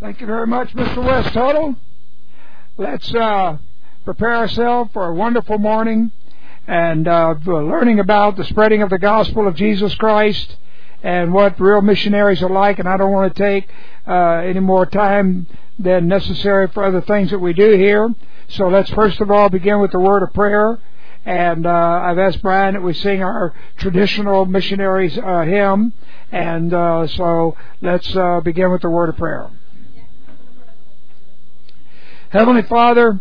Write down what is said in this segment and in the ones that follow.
Thank you very much, Mr. West Tuttle. Let's prepare ourselves for a wonderful morning and learning about the spreading of the gospel of Jesus Christ and what real missionaries are like. And I don't want to take any more time than necessary for other things that we do here. So let's first of all begin with the word of prayer. And I've asked Brian that we sing our traditional missionaries hymn. And so let's begin with the word of prayer. Heavenly Father,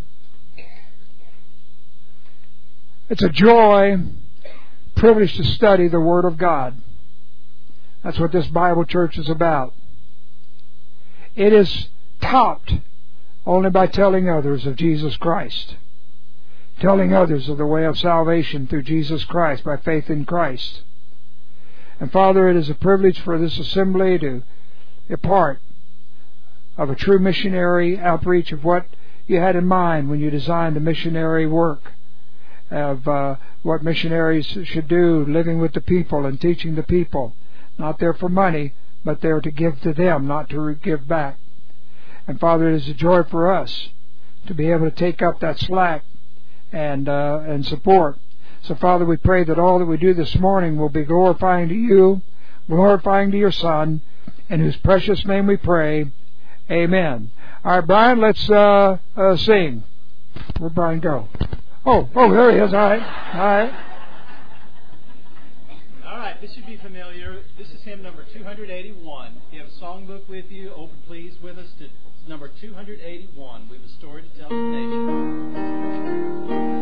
it's a joy, privilege to study the Word of God. That's what this Bible church is about. It is topped only by telling others of Jesus Christ, telling others of the way of salvation through Jesus Christ by faith in Christ. And Father, it is a privilege for this assembly to be a part of a true missionary outreach of what you had in mind when you designed the missionary work, of what missionaries should do, living with the people and teaching the people. Not there for money, but there to give to them, not to give back. And Father, it is a joy for us to be able to take up that slack and support. So Father, we pray that all that we do this morning will be glorifying to you, glorifying to your Son, in whose precious name we pray. Amen. All right, Brian, let's sing. Where'd Brian go? Oh, there he is. All right. All right, this should be familiar. This is hymn number 281. If you have a songbook with you, open please with us to number 281. We have a story to tell the nation.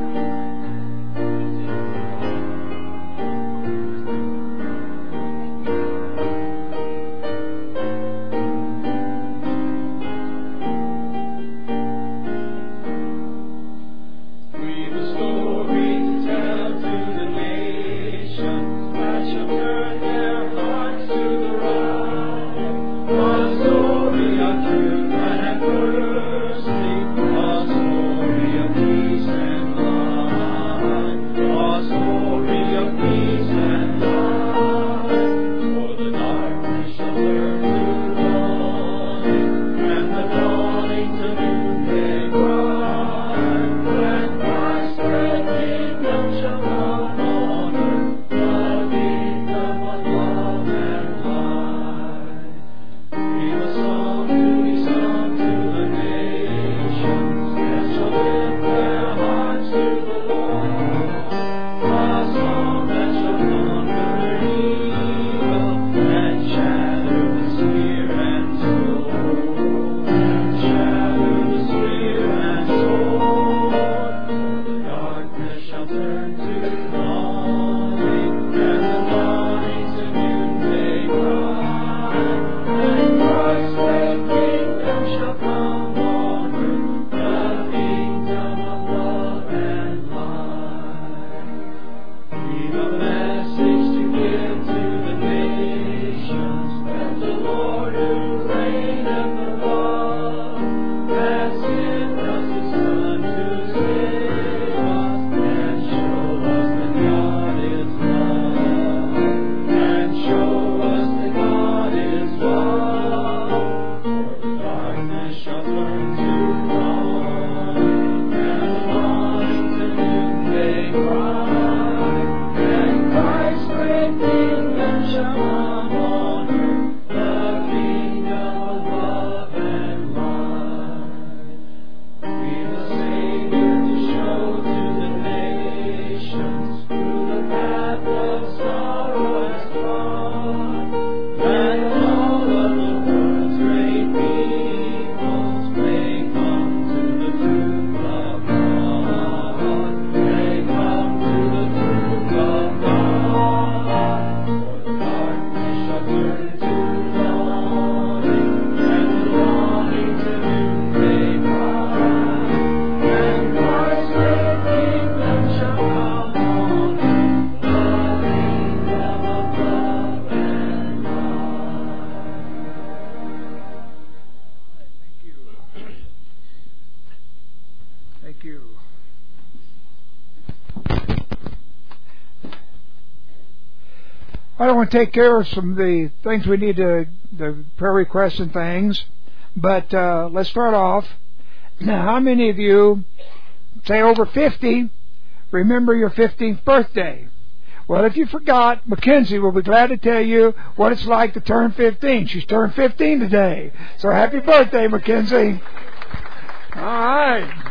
I want to take care of some of the things we need to, the prayer requests and things. But let's start off. Now, how many of you, say over 50, remember your 15th birthday? Well, if you forgot, Mackenzie will be glad to tell you what it's like to turn 15. She's turned 15 today. So happy birthday, Mackenzie. All right.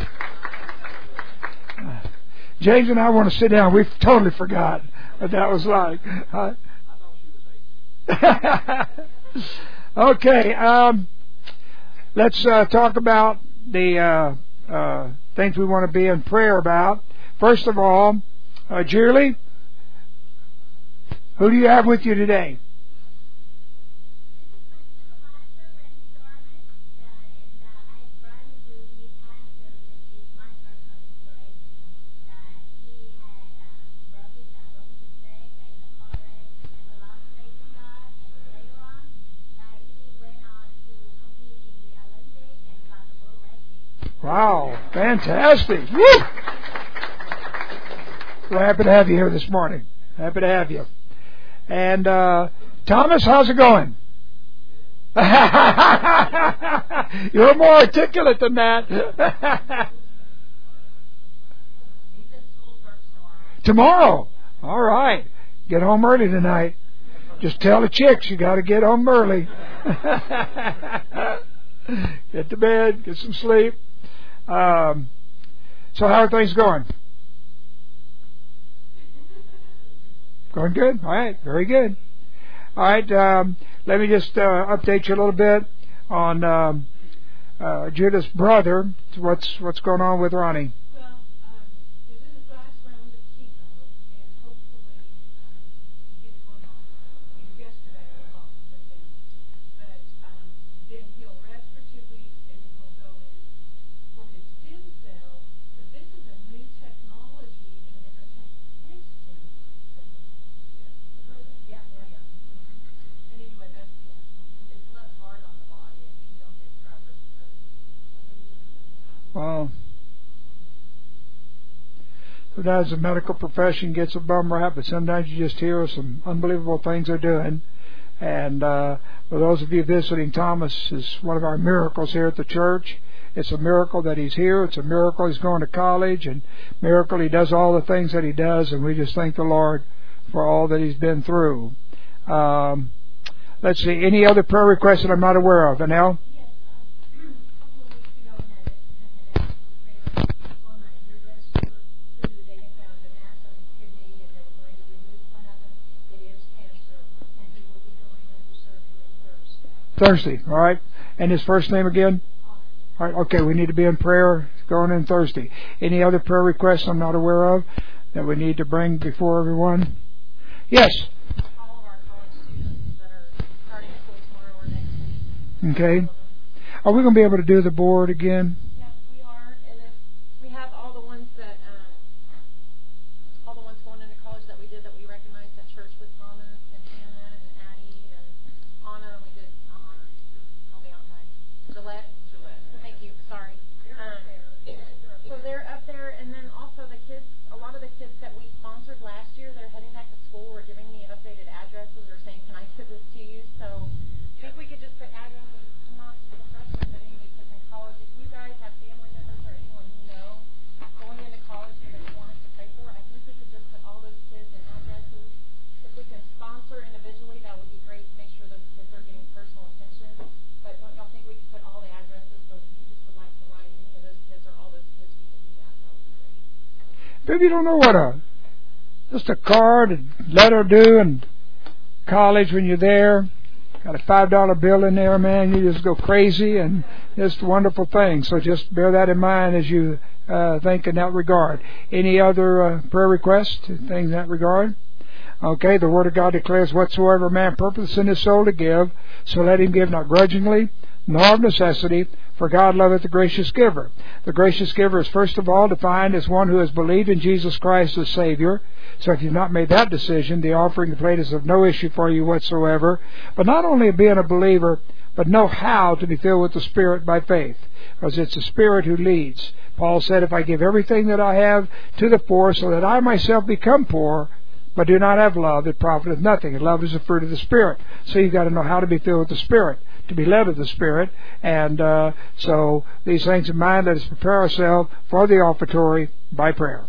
James and I want to sit down. We totally forgot what that was like. Okay. Let's talk about the things we want to be in prayer about. First of all, Julie, who do you have with you today? Wow, fantastic. Woo! We're happy to have you here this morning. Happy to have you. And Thomas, how's it going? You're more articulate than that. Tomorrow. All right. Get home early tonight. Just tell the chicks you got to get home early. Get to bed, get some sleep. So how are things going? Going good? All right, very good. All right, let me just update you a little bit on Judah's brother. What's going on with Ronnie? Well, he was in his last round of chemo, and hopefully he was going on yesterday with him. But then he'll rest for 2 weeks, and then he'll go in for his stem cell. But this is a new technology, and they're going to take his stem cell. Yeah. And anyway, that's it's less hard on the body, and you don't get proper. Well, sometimes the medical profession gets a bum rap, but sometimes you just hear some unbelievable things they're doing. And for those of you visiting, Thomas is one of our miracles here at the church. It's a miracle that he's here. It's a miracle he's going to college, and miracle he does all the things that he does, and we just thank the Lord for all that he's been through. Let's see, any other prayer requests that I'm not aware of? Annelle? Yes, a couple of weeks ago I had asked for my hairdresser who they had found a mass on his kidney and they were going to remove one of them. It is cancer, and he will be going under surgery Thursday. Thursday, all right. And his first name again? All right, okay, we need to be in prayer going in Thursday. Any other prayer requests I'm not aware of that we need to bring before everyone? Yes? All of our college students that are starting school tomorrow or next week. Okay. Are we going to be able to do the board again? Yes, we are, and if we have all the ones that, all the ones going into college that we did that we recognized at church with Thomas and Hannah and Addie and Anna, and we did, not Anna, help me out guys, Gillette. Thank you, sorry. So they're up there, and then also the kids, a lot of the kids that we sponsored last year, they're heading back to school, were giving me updated addresses or saying, can I give this to you? So I think we could just put addresses, not just the freshmen, but any kids in college. If you guys have family members or anyone you know going into college here that you want us to pray for, I think we could just put all those kids and addresses. If we can sponsor individually, that would be great to make sure those kids are getting personal attention. But don't y'all think we could put all the addresses? So if you just would like to write any of those kids or all those kids, we could do that. That would be great. Maybe you don't know what just a card and letter do in college when you're there. Got a $5 bill in there, man. You just go crazy, and just a wonderful thing. So just bear that in mind as you think in that regard. Any other prayer requests, things in that regard? Okay, the Word of God declares, whatsoever man purposes in his soul to give, so let him give not grudgingly, nor of necessity, for God loveth the gracious giver. The gracious giver is first of all defined as one who has believed in Jesus Christ as Savior. So if you've not made that decision, the offering plate is of no issue for you whatsoever. But not only being a believer, but know how to be filled with the Spirit by faith, because it's the Spirit who leads. Paul said, if I give everything that I have to the poor, so that I myself become poor, but do not have love, it profiteth nothing. And love is the fruit of the Spirit. So you've got to know how to be filled with the Spirit. to be led of the Spirit. And so these things in mind, let us prepare ourselves for the offertory by prayer.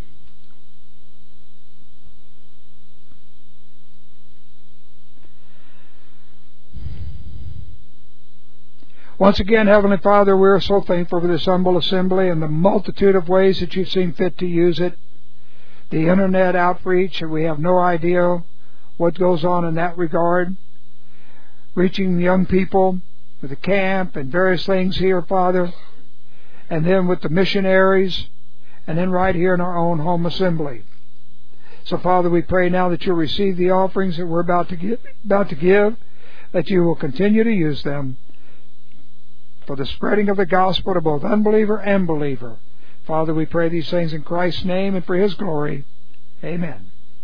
Once again, Heavenly Father, we are so thankful for this humble assembly and the multitude of ways that you've seen fit to use it. The internet outreach, and we have no idea what goes on in that regard. Reaching young people with the camp and various things here, Father. And then with the missionaries. And then right here in our own home assembly. So, Father, we pray now that you'll receive the offerings that we're about to give, that you will continue to use them for the spreading of the gospel to both unbeliever and believer. Father, we pray these things in Christ's name and for His glory. Amen.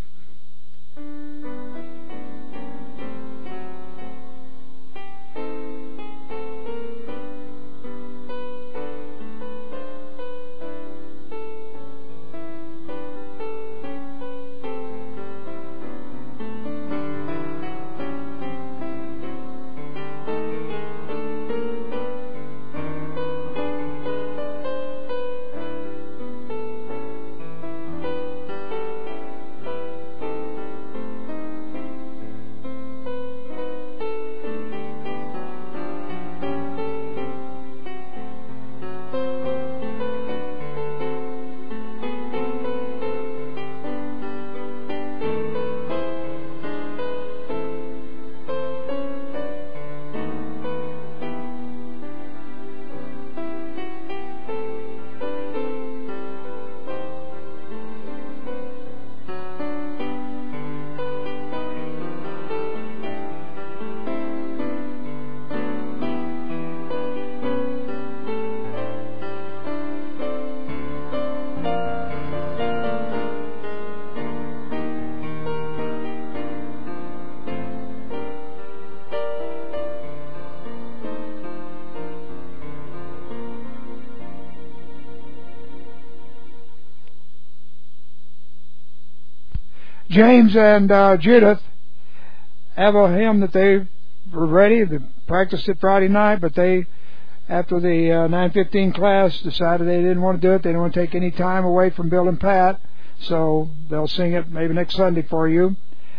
James and Judith have a hymn that they were ready. They practiced it Friday night, but they, after the 9:15 class, decided they didn't want to do it. They didn't want to take any time away from Bill and Pat, so they'll sing it maybe next Sunday for you.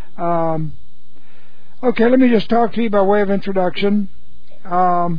Okay, let me just talk to you by way of introduction. Brian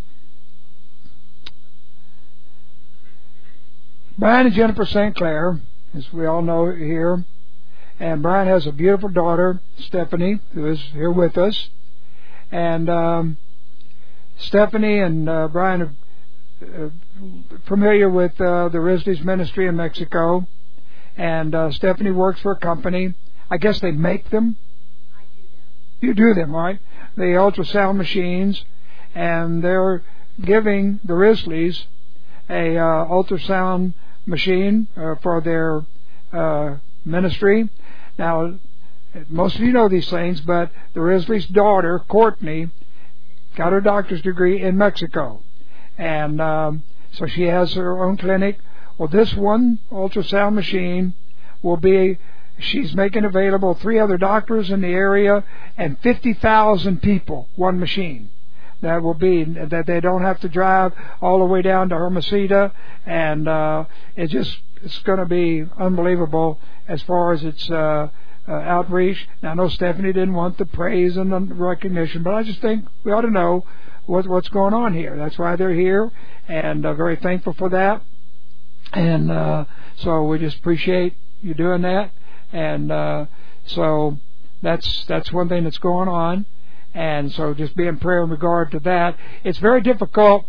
and Jennifer St. Clair, as we all know here. And Brian has a beautiful daughter, Stephanie, who is here with us. And Stephanie and Brian are familiar with the Risley's ministry in Mexico. And Stephanie works for a company. I guess they make them? I do them. You do them, right? The ultrasound machines. And they're giving the Risleys a ultrasound machine for their ministry. Now, most of you know these things, but the Risley's daughter, Courtney, got her doctor's degree in Mexico. And so she has her own clinic. Well, this one ultrasound machine will be, she's making available 3 other doctors in the area and 50,000 people, one machine. That will be, that they don't have to drive all the way down to Hermosita. And it's going to be unbelievable as far as its outreach. Now, I know Stephanie didn't want the praise and the recognition, but I just think we ought to know what's going on here. That's why they're here, and very thankful for that. And so we just appreciate you doing that. And so that's one thing that's going on. And so just be in prayer in regard to that. It's very difficult.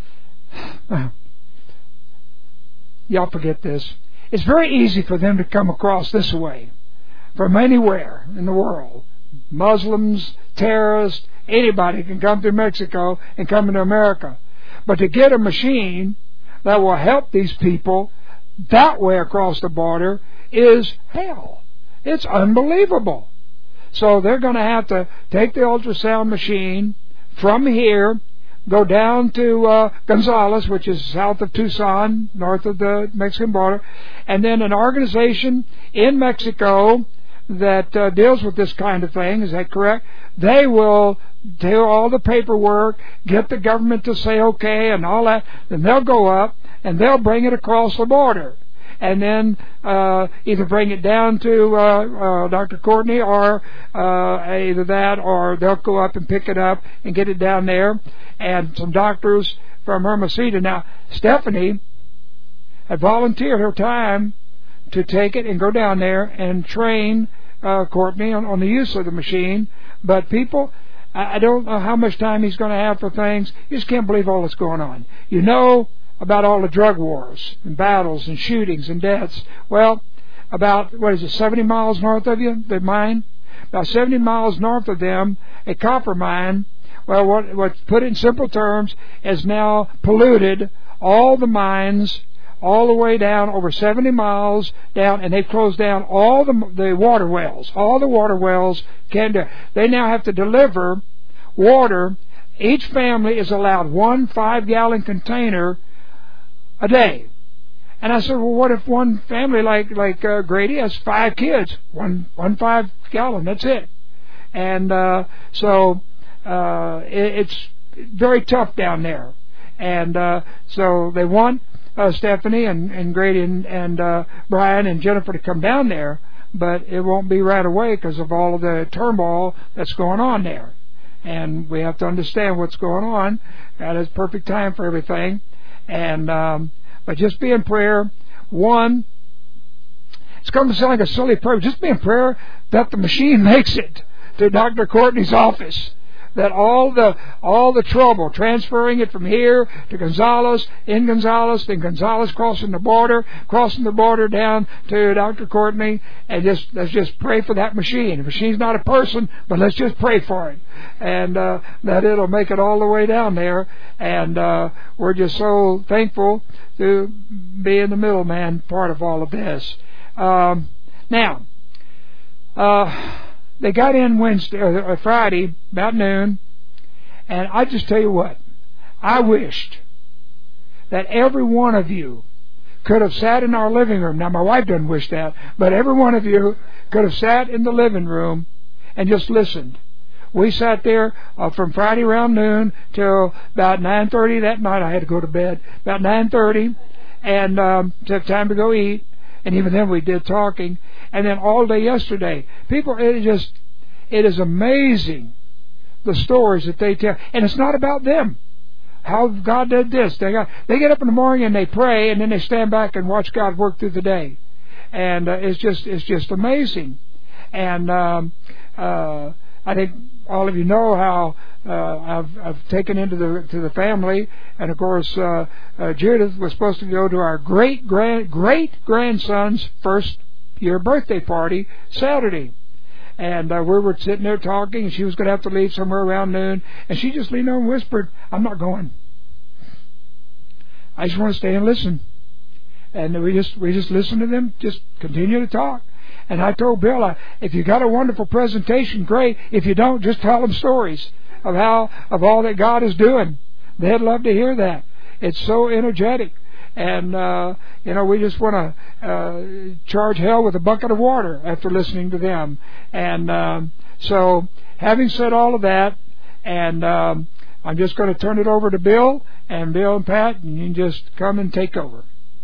Y'all forget this. It's very easy for them to come across this way from anywhere in the world. Muslims, terrorists, anybody can come through Mexico and come into America. But to get a machine that will help these people that way across the border is hell. It's unbelievable. So they're going to have to take the ultrasound machine from here, go down to Gonzales, which is south of Tucson, north of the Mexican border, and then an organization in Mexico that deals with this kind of thing. Is that correct? They will do all the paperwork, get the government to say okay and all that. Then they'll go up and they'll bring it across the border. And then either bring it down to Dr. Courtney or either that, or they'll go up and pick it up and get it down there. And some doctors from Hermosita. Now, Stephanie had volunteered her time to take it and go down there and train Courtney on the use of the machine. But people, I don't know how much time he's going to have for things. You just can't believe all that's going on. You know about all the drug wars and battles and shootings and deaths. Well, about, 70 miles north of you, the mine? About 70 miles north of them, a copper mine, well, what put it in simple terms, has now polluted all the mines all the way down over 70 miles down, and they've closed down all the water wells. All the water wells can do. They now have to deliver water. Each family is allowed 1 5-gallon container a day. And I said, well, what if one family like Grady has 5 kids? One 5-gallon, that's it. And so it's very tough down there. And so they want Stephanie and Grady and Brian and Jennifer to come down there, but it won't be right away because of all of the turmoil that's going on there. And we have to understand what's going on. That is perfect time for everything. And but just be in prayer. One, it's going to sound like a silly prayer. Just be in prayer that the machine makes it to Dr. Courtney's office. That all the trouble transferring it from here to Gonzales, then Gonzales crossing the border down to Dr. Courtney, and let's just pray for that machine. The machine's not a person, but let's just pray for it, and that it'll make it all the way down there. And we're just so thankful to be in the middleman part of all of this. Now. They got in Wednesday or Friday about noon, and I just tell you what, I wished that every one of you could have sat in our living room. Now my wife doesn't wish that, but every one of you could have sat in the living room and just listened. We sat there from Friday around noon till about 9:30 that night. I had to go to bed about 9:30, and took time to go eat. And even then we did talking. And then all day yesterday, people, it is amazing the stories that they tell. And it's not about them. How God did this. They get up in the morning and they pray, and then they stand back and watch God work through the day. And it's just amazing. And I think all of you know how I've taken into the family, and of course Judith was supposed to go to our great grandson's first year birthday party Saturday, and we were sitting there talking, and she was going to have to leave somewhere around noon, and she just leaned over and whispered, "I'm not going. I just want to stay and listen." And we just listened to them, just continue to talk. And I told Bill, if you got a wonderful presentation, great. If you don't, just tell them stories of all that God is doing. They'd love to hear that. It's so energetic. And, we just want to charge hell with a bucket of water after listening to them. And so, having said all of that, and I'm just going to turn it over to Bill and Pat, and you can just come and take over.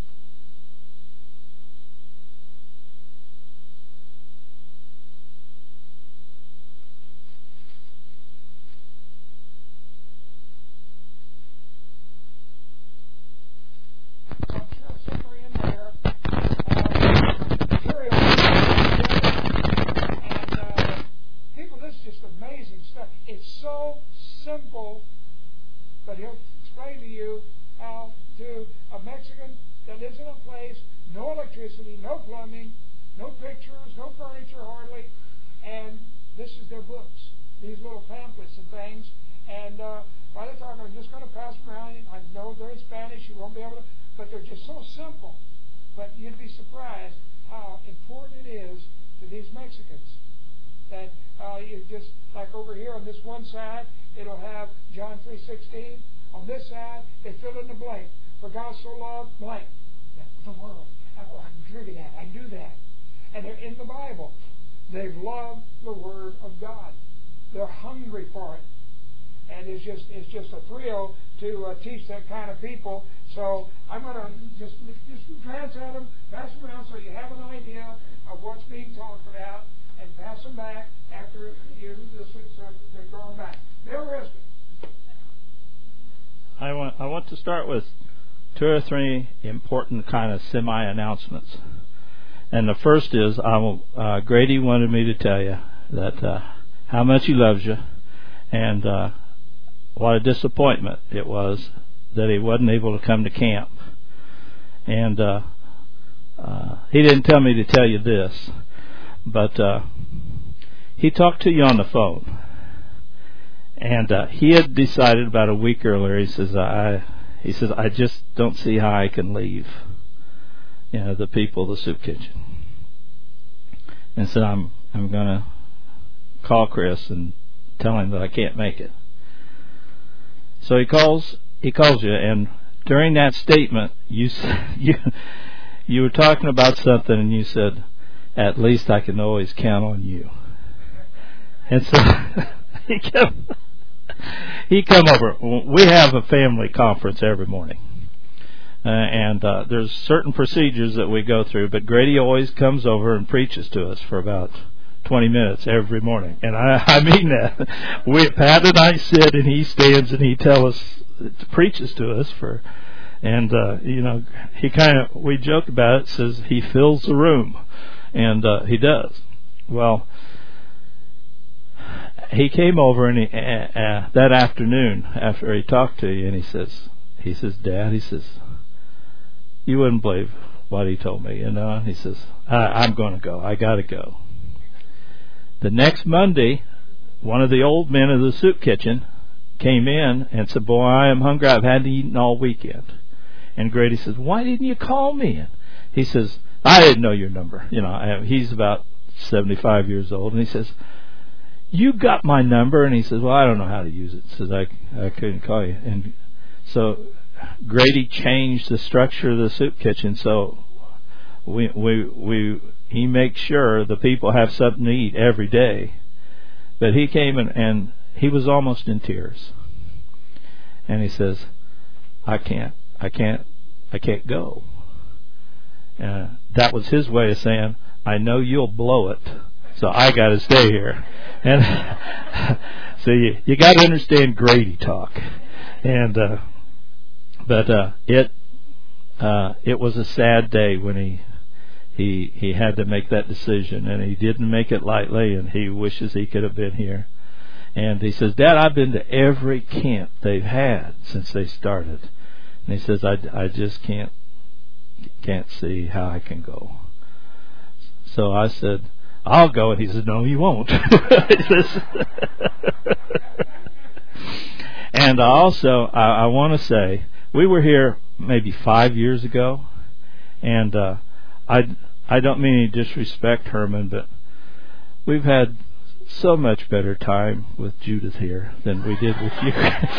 Simple, but he'll explain to you how to a Mexican that lives in a place, no electricity, no plumbing, no pictures, no furniture hardly, and this is their books, these little pamphlets and things. And by the time I'm just going to pass them around, I know they're in Spanish, you won't be able to, but they're just so simple. But you'd be surprised how important it is to these Mexicans. That you just, like over here on this one side, it'll have John 3:16. On this side, they fill in the blank. For God so loved blank. The world. I can do that. I can do that. And they're in the Bible. They've loved the Word of God. They're hungry for it. And it's just a thrill to teach that kind of people. So I'm going to just translate them, pass them around so you have an idea of what's being talked about, and pass them back after you they throw them back. Bill Riskin. I want to start with 2 or 3 important kind of semi-announcements. And the first is, Grady wanted me to tell you that how much he loves you, and what a disappointment it was that he wasn't able to come to camp. And he didn't tell me to tell you this, but he talked to you on the phone. And he had decided about a week earlier, he says, I just don't see how I can leave, the people of the soup kitchen. And said, I'm going to call Chris and tell him that I can't make it. So he calls you, and during that statement, you were talking about something, and you said, at least I can always count on you. And so he come over. We have a family conference every morning. And there's certain procedures that we go through, but Grady always comes over and preaches to us for about 20 minutes every morning. And I mean that. Pat and I sit, and he stands, and he preaches to us he we joke about it, says he fills the room. And he does. Well, he came over and that afternoon after he talked to you, and he says, Dad, you wouldn't believe what he told me, He says, I'm going to go. I got to go. The next Monday, one of the old men of the soup kitchen came in and said, boy, I am hungry. I've hadn't eaten all weekend. And Grady says, why didn't you call me? And he says, I didn't know your number. He's about 75 years old. And he says, you got my number? And he says, well, I don't know how to use it. He says, I couldn't call you. And so Grady changed the structure of the soup kitchen so he makes sure the people have something to eat every day. But he came and he was almost in tears. And he says, I can't go. That was his way of saying, I know you'll blow it, so I got to stay here. And so you got to understand Grady talk. And but it was a sad day when he had to make that decision, and he didn't make it lightly, and he wishes he could have been here. And he says, Dad, I've been to every camp they've had since they started. And he says, I just can't see how I can go. So I said, I'll go. And he said, no, you won't. And also, I want to say, we were here maybe 5 years ago, and I don't mean any disrespect, Herman, but we've had so much better time with Judith here than we did with you.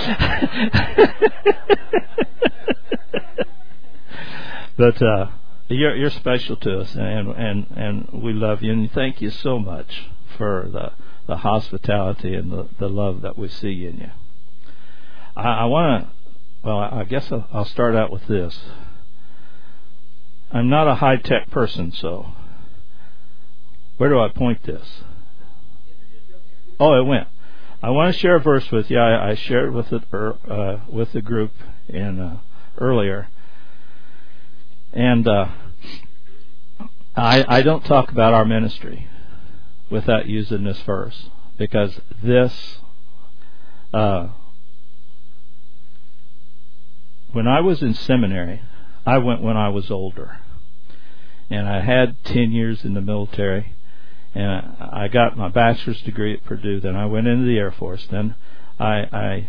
But you're special to us, and we love you, and thank you so much for the hospitality and the love that we see in you. I guess I'll start out with this. I'm not a high-tech person, so where do I point this? Oh, it went. I want to share a verse with you. I shared with the group earlier, and I don't talk about our ministry without using this verse, because this. When I was in seminary, I went when I was older, and I had 10 years in the military. And I got my bachelor's degree at Purdue. Then I went into the Air Force. Then I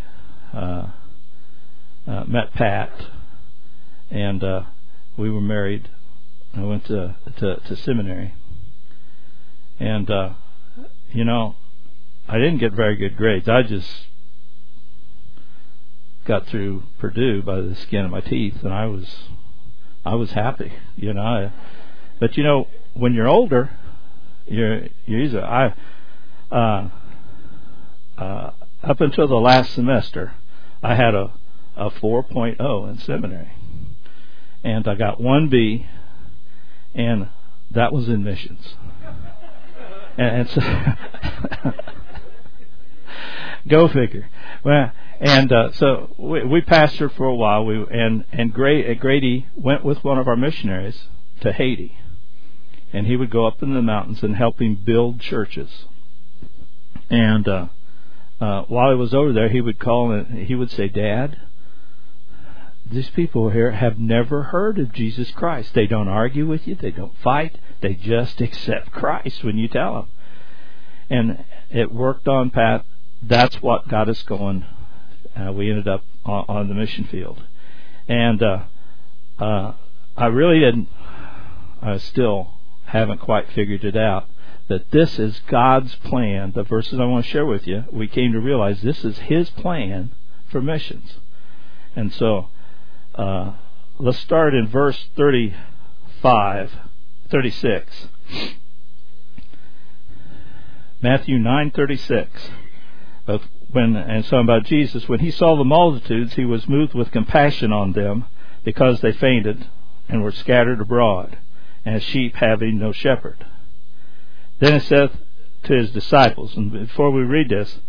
met Pat, and we were married. I went to seminary, and I didn't get very good grades. I just got through Purdue by the skin of my teeth, and I was happy. But when you're older, You're easy. Up until the last semester, I had a 4.0 in seminary, and I got 1B, and that was in missions. And so, go figure. Well, and so we pastored for a while. Grady went with one of our missionaries to Haiti, and he would go up in the mountains and help him build churches. And while he was over there, he would call and he would say, "Dad, these people here have never heard of Jesus Christ. They don't argue with you. They don't fight. They just accept Christ when you tell them." And it worked on Pat. That's what got us going. We ended up on the mission field. And I really didn't, I still haven't quite figured it out, that this is God's plan. The verses I want to share with you, we came to realize this is His plan for missions. And so, let's start in verse 36. Matthew 9:36. And so about Jesus, when He saw the multitudes, He was moved with compassion on them, because they fainted and were scattered abroad, as sheep having no shepherd. Then it saith to His disciples, and before we read this,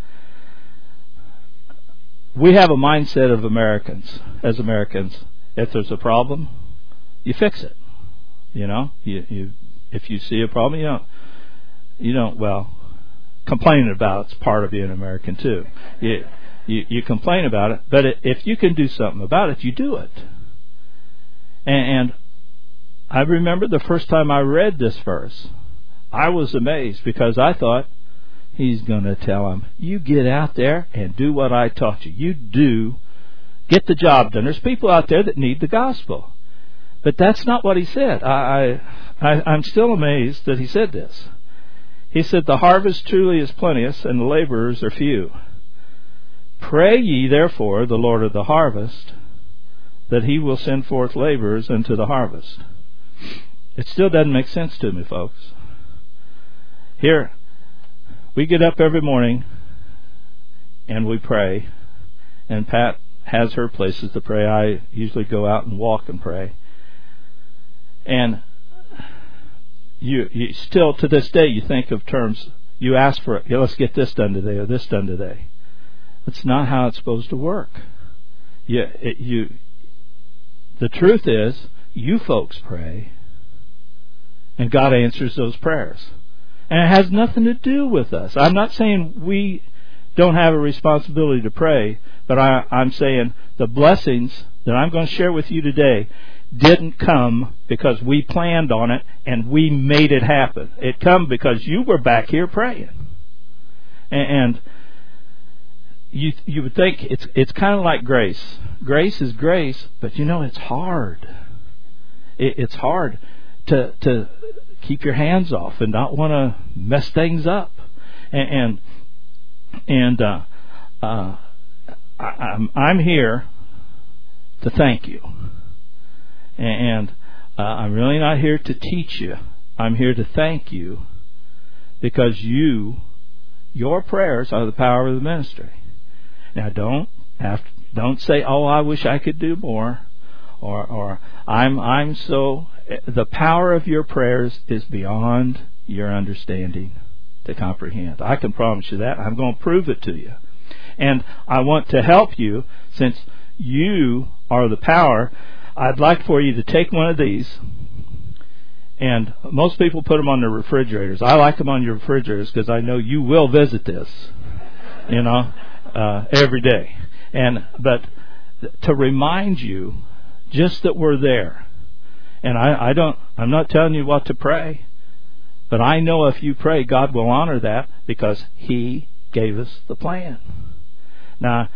we have a mindset of Americans, as Americans, if there's a problem, you fix it. You if you see a problem, you don't complaining about it's part of being American too. You complain about it, but if you can do something about it, you do it. And I remember the first time I read this verse, I was amazed, because I thought, He's going to tell them, you get out there and do what I taught you. You do. Get the job done. There's people out there that need the gospel. But that's not what He said. I'm still amazed that He said this. He said, the harvest truly is plenteous, and the laborers are few. Pray ye therefore the Lord of the harvest, that He will send forth laborers into the harvest. It still doesn't make sense to me, folks. Here, we get up every morning and we pray, and Pat has her places to pray. I usually go out and walk and pray. And you still, to this day, you think of terms, you ask for it, let's get this done today or this done today. That's not how it's supposed to work. The truth is, you folks pray, and God answers those prayers. And it has nothing to do with us. I'm not saying we don't have a responsibility to pray, but I'm saying the blessings that I'm going to share with you today didn't come because we planned on it and we made it happen. It come because you were back here praying. And you would think it's kind of like grace. Grace is grace, but it's hard. It's hard to keep your hands off and not want to mess things up. I'm here to thank you. And I'm really not here to teach you. I'm here to thank you, because your prayers are the power of the ministry. Now don't say, "Oh, I wish I could do more," or I'm so. The power of your prayers is beyond your understanding to comprehend. I can promise you that. I'm going to prove it to you. And I want to help you, since you are the power. I'd like for you to take one of these, and most people put them on their refrigerators. I like them on your refrigerators because I know you will visit this, every day. But to remind you just that we're there. And I'm not telling you what to pray, but I know if you pray, God will honor that, because He gave us the plan. Now,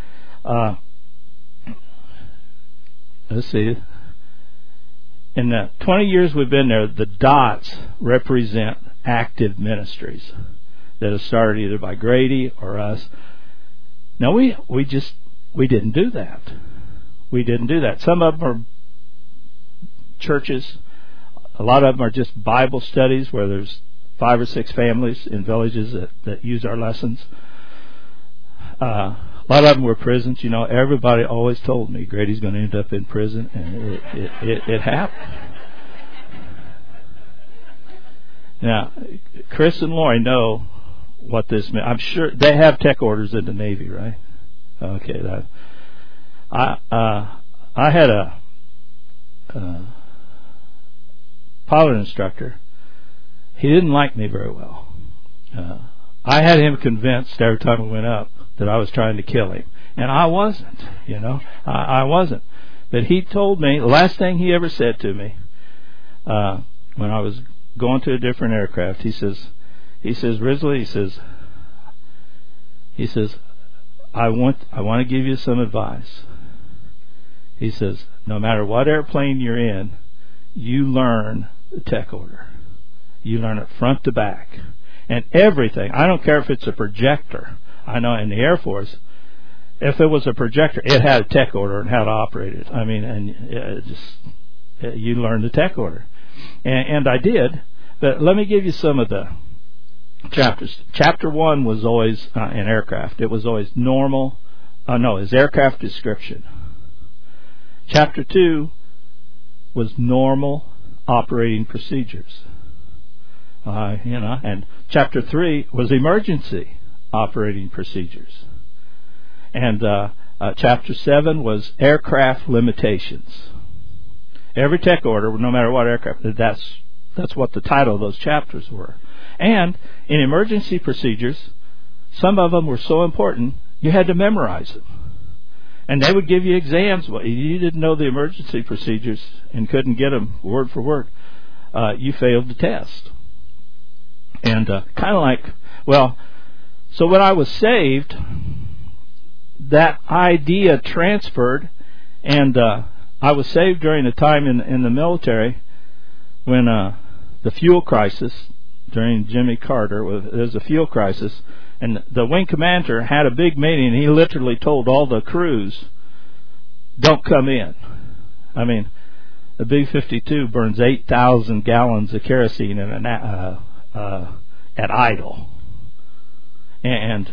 let's see. In the 20 years we've been there, the dots represent active ministries that have started either by Grady or us. Now, we didn't do that. We didn't do that. Some of them are churches. A lot of them are just Bible studies where there's 5 or 6 families in villages that use our lessons. A lot of them were prisons. You know, everybody always told me Grady's going to end up in prison, and it happened. Now, Chris and Lori know what this meant. I'm sure they have tech orders in the Navy, right? Okay. I had a pilot instructor. He didn't like me very well. I had him convinced every time we went up that I was trying to kill him. And I wasn't, you know. I wasn't. But he told me, the last thing he ever said to me, when I was going to a different aircraft, he says, Risley, he says, I want to give you some advice. He says, no matter what airplane you're in, you learn the tech order. You learn it front to back. And everything, I don't care if it's a projector. I know in the Air Force, if it was a projector, it had a tech order and how to operate it. I mean, and you learn the tech order. And I did, but let me give you some of the chapters. Chapter 1 was always in aircraft. It was always normal. It was aircraft description. Chapter 2 was normal operating procedures. And chapter 3 was emergency operating procedures. And chapter 7 was aircraft limitations. Every tech order, no matter what aircraft, that's what the title of those chapters were. And in emergency procedures, some of them were so important, you had to memorize them. And they would give you exams. Well, you didn't know the emergency procedures and couldn't get them word for word. You failed the test. And so when I was saved, that idea transferred, and I was saved during a time in the military when the fuel crisis, during Jimmy Carter, there was a fuel crisis, and the wing commander had a big meeting, and he literally told all the crews, don't come in. I mean, the B-52 burns 8,000 gallons of kerosene at idle. And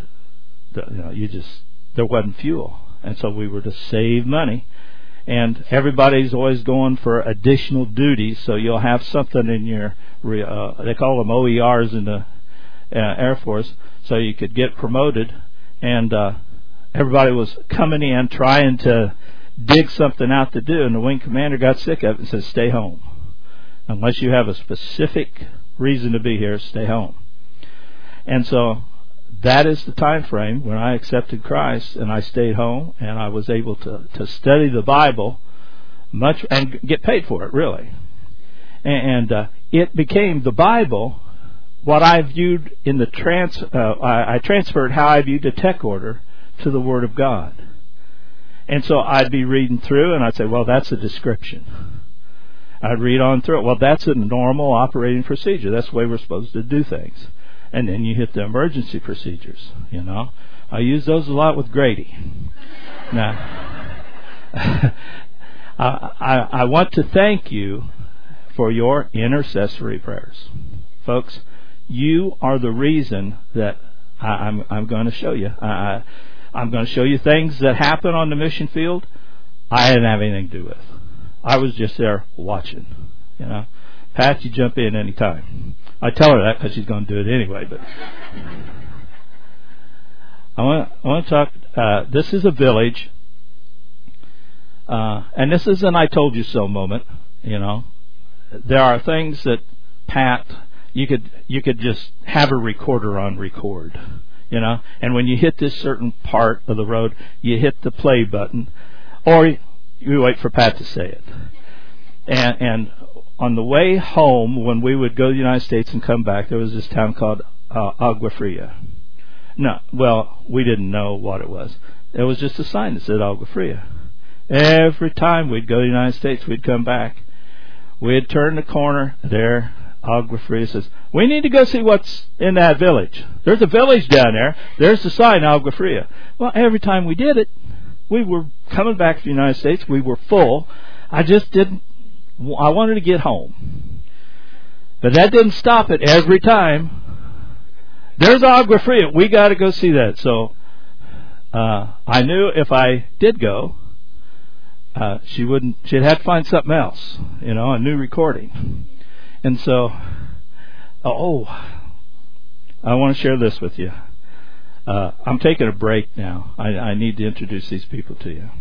there wasn't fuel. And so we were to save money. And everybody's always going for additional duties, so you'll have something in your, they call them OERs in the Air Force, so you could get promoted. And everybody was coming in trying to dig something out to do, and the wing commander got sick of it and said, stay home. Unless you have a specific reason to be here, stay home. And so that is the time frame when I accepted Christ, and I stayed home, and I was able to study the Bible much and get paid for it, really. And it became the Bible what I viewed in the I transferred how I viewed the tech order to the Word of God. And so I'd be reading through, and I'd say, well, that's a description. I'd read on through it. Well, that's a normal operating procedure. That's the way we're supposed to do things. And then you hit the emergency procedures, you know. I use those a lot with Grady. Now, I want to thank you for your intercessory prayers. Folks, you are the reason that I'm going to show you. I'm going to show you things that happen on the mission field I didn't have anything to do with. I was just there watching, you know. Pat, you jump in any time. I tell her that because she's going to do it anyway. But I want to talk. This is a village, and this is an "I told you so" moment. You know, there are things that Pat, you could just have a recorder on record. You know, and when you hit this certain part of the road, you hit the play button, or you wait for Pat to say it. And on the way home, when we would go to the United States and come back, there was this town called Agua Fria. No, well, we didn't know what it was. There was just a sign that said Agua Fria. Every time we'd go to the United States, we'd come back. We'd turn the corner. There, Agua Fria says, we need to go see what's in that village. There's a village down there. There's the sign, Agua Fria. Well, every time we did it, we were coming back to the United States. We were full. I wanted to get home. But that didn't stop it every time. There's Agua Fria. We got to go see that. So I knew if I did go, she'd have to find something else, a new recording. And so, I want to share this with you. I'm taking a break now. I need to introduce these people to you.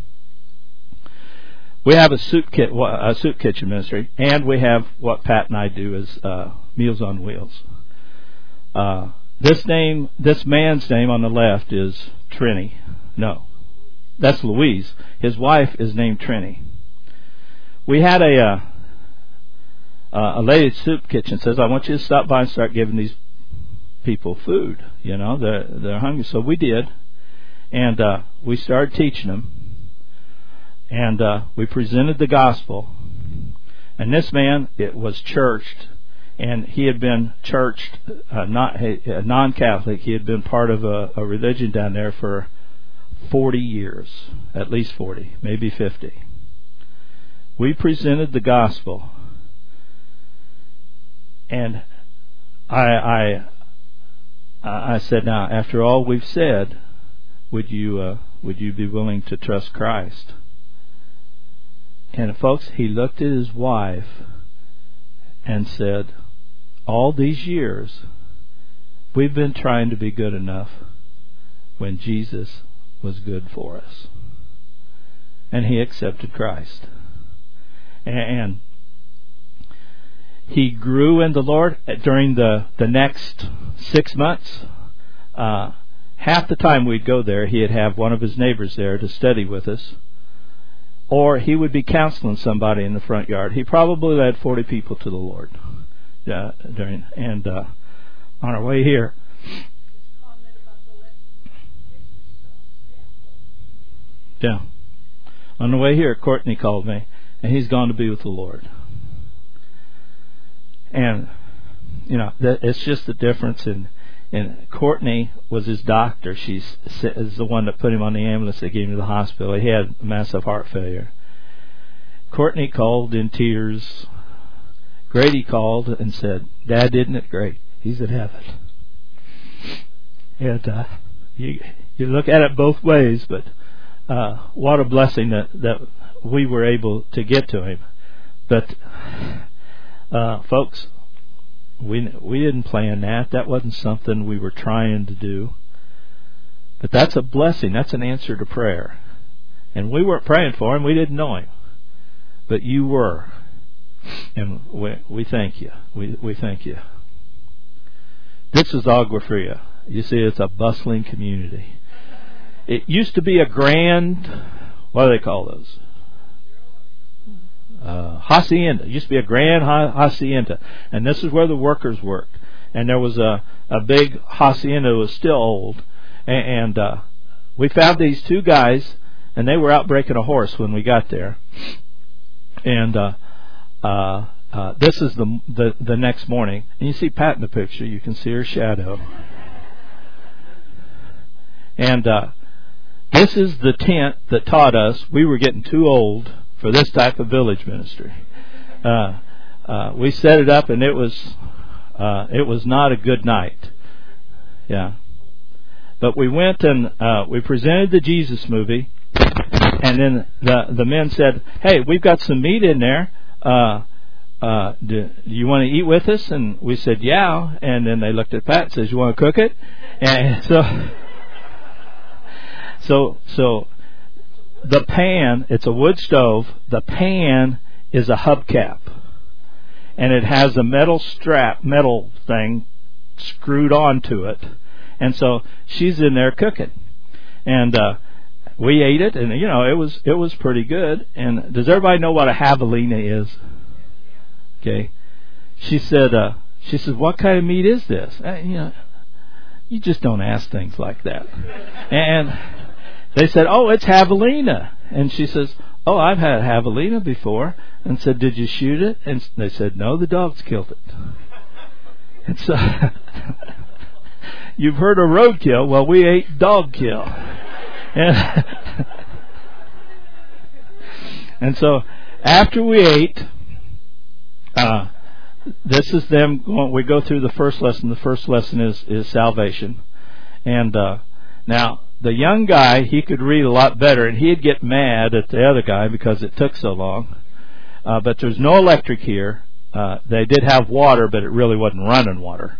We have a soup kitchen ministry, and we have what Pat and I do is Meals on Wheels. This man's name on the left is Trini. No, that's Louise. His wife is named Trini. We had a lady at soup kitchen says, "I want you to stop by and start giving these people food. They're hungry." So we did, and we started teaching them. And we presented the gospel. And this man, it was churched, and he had been churched, non-Catholic. He had been part of a religion down there for 40 years, at least 40, maybe 50. We presented the gospel, and I said, "Now, after all we've said, would you be willing to trust Christ?" And folks, he looked at his wife and said, "All these years, we've been trying to be good enough when Jesus was good for us." And he accepted Christ. And he grew in the Lord during the next 6 months. Half the time we'd go there, he'd have one of his neighbors there to study with us. Or he would be counseling somebody in the front yard. He probably led 40 people to the Lord. On our way here, on the way here, Courtney called me, and he's gone to be with the Lord. And it's just the difference in. And Courtney was his doctor. She is the one that put him on the ambulance that gave him to the hospital. He had massive heart failure. Courtney called in tears. Grady called and said, "Dad, isn't it great? He's in heaven." And you look at it both ways, but what a blessing that we were able to get to him. But folks, we didn't plan that. That wasn't something we were trying to do. But that's a blessing. That's an answer to prayer. And we weren't praying for him. We didn't know him. But you were. And we thank you. We thank you. This is Agua Fria. You see, it's a bustling community. It used to be a grand, what do they call those? Hacienda. It used to be a grand hacienda, and this is where the workers worked. And there was a big hacienda that was still old, and we found these two guys, and they were out breaking a horse when we got there. And this is the next morning, and you see Pat in the picture. You can see her shadow. And this is the tent that taught us we were getting too old for this type of village ministry. We set it up, and it was not a good night. Yeah, but we went and we presented the Jesus movie, and then the men said, "Hey, we've got some meat in there. Do you want to eat with us?" And we said, "Yeah." And then they looked at Pat and says, "You want to cook it?" And so the pan, it's a wood stove. The pan is a hubcap, and it has a metal thing screwed onto it. And so she's in there cooking, and we ate it, and it was pretty good. And does everybody know what a javelina is? Okay, she said, "What kind of meat is this?" You just don't ask things like that. And they said, "Oh, it's javelina." And she says, "Oh, I've had javelina before." And said, "Did you shoot it?" And they said, "No, the dogs killed it." And so, you've heard of roadkill. Well, we ate dog kill. And so, after we ate, this is them. We go through the first lesson. The first lesson is salvation. And now, the young guy, he could read a lot better, and he'd get mad at the other guy because it took so long. But there's no electric here. They did have water, but it really wasn't running water.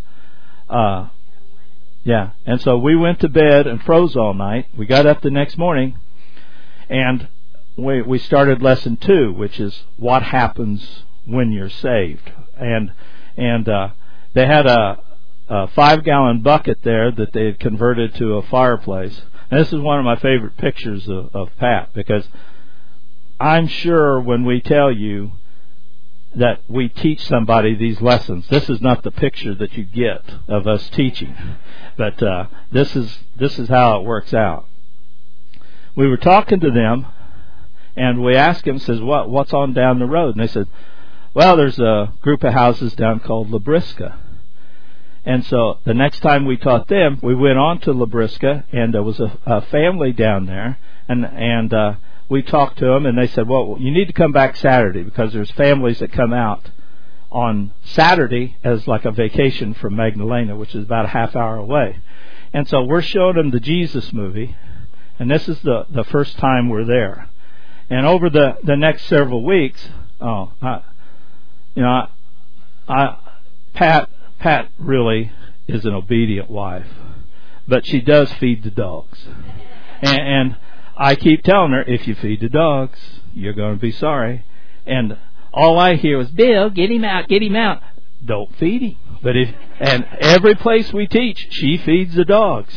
Yeah, and so we went to bed and froze all night. We got up the next morning, and we started lesson 2, which is what happens when you're saved. And they had a 5-gallon bucket there that they had converted to a fireplace. And this is one of my favorite pictures of Pat, because I'm sure when we tell you that we teach somebody these lessons, this is not the picture that you get of us teaching, but this is how it works out. We were talking to them, and we asked them, says, what's on down the road? And they said, well, there's a group of houses down called Labriska. And so the next time we taught them, we went on to Labriska, and there was a family down there, and we talked to them, and they said, well, you need to come back Saturday, because there's families that come out on Saturday as like a vacation from Magdalena, which is about a half hour away. And so we're showing them the Jesus movie, and this is the first time we're there. And over the next several weeks, Pat really is an obedient wife, but she does feed the dogs. And I keep telling her, if you feed the dogs, you're going to be sorry. And all I hear is, Bill, get him out, get him out. Don't feed him. And every place we teach, she feeds the dogs.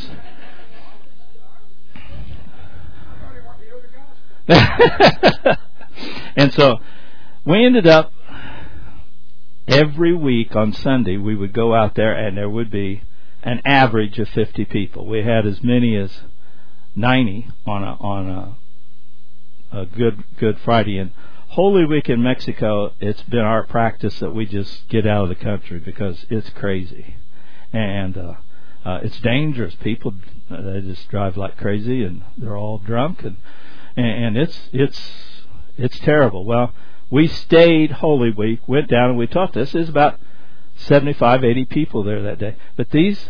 And so we ended up, every week on Sunday, we would go out there, and there would be an average of 50 people. We had as many as 90 on a Good Friday. And Holy Week in Mexico, it's been our practice that we just get out of the country, because it's crazy, and it's dangerous. People, they just drive like crazy, and they're all drunk, and it's terrible. Well, we stayed Holy Week, went down, and we taught this. There's about 75, 80 people there that day. But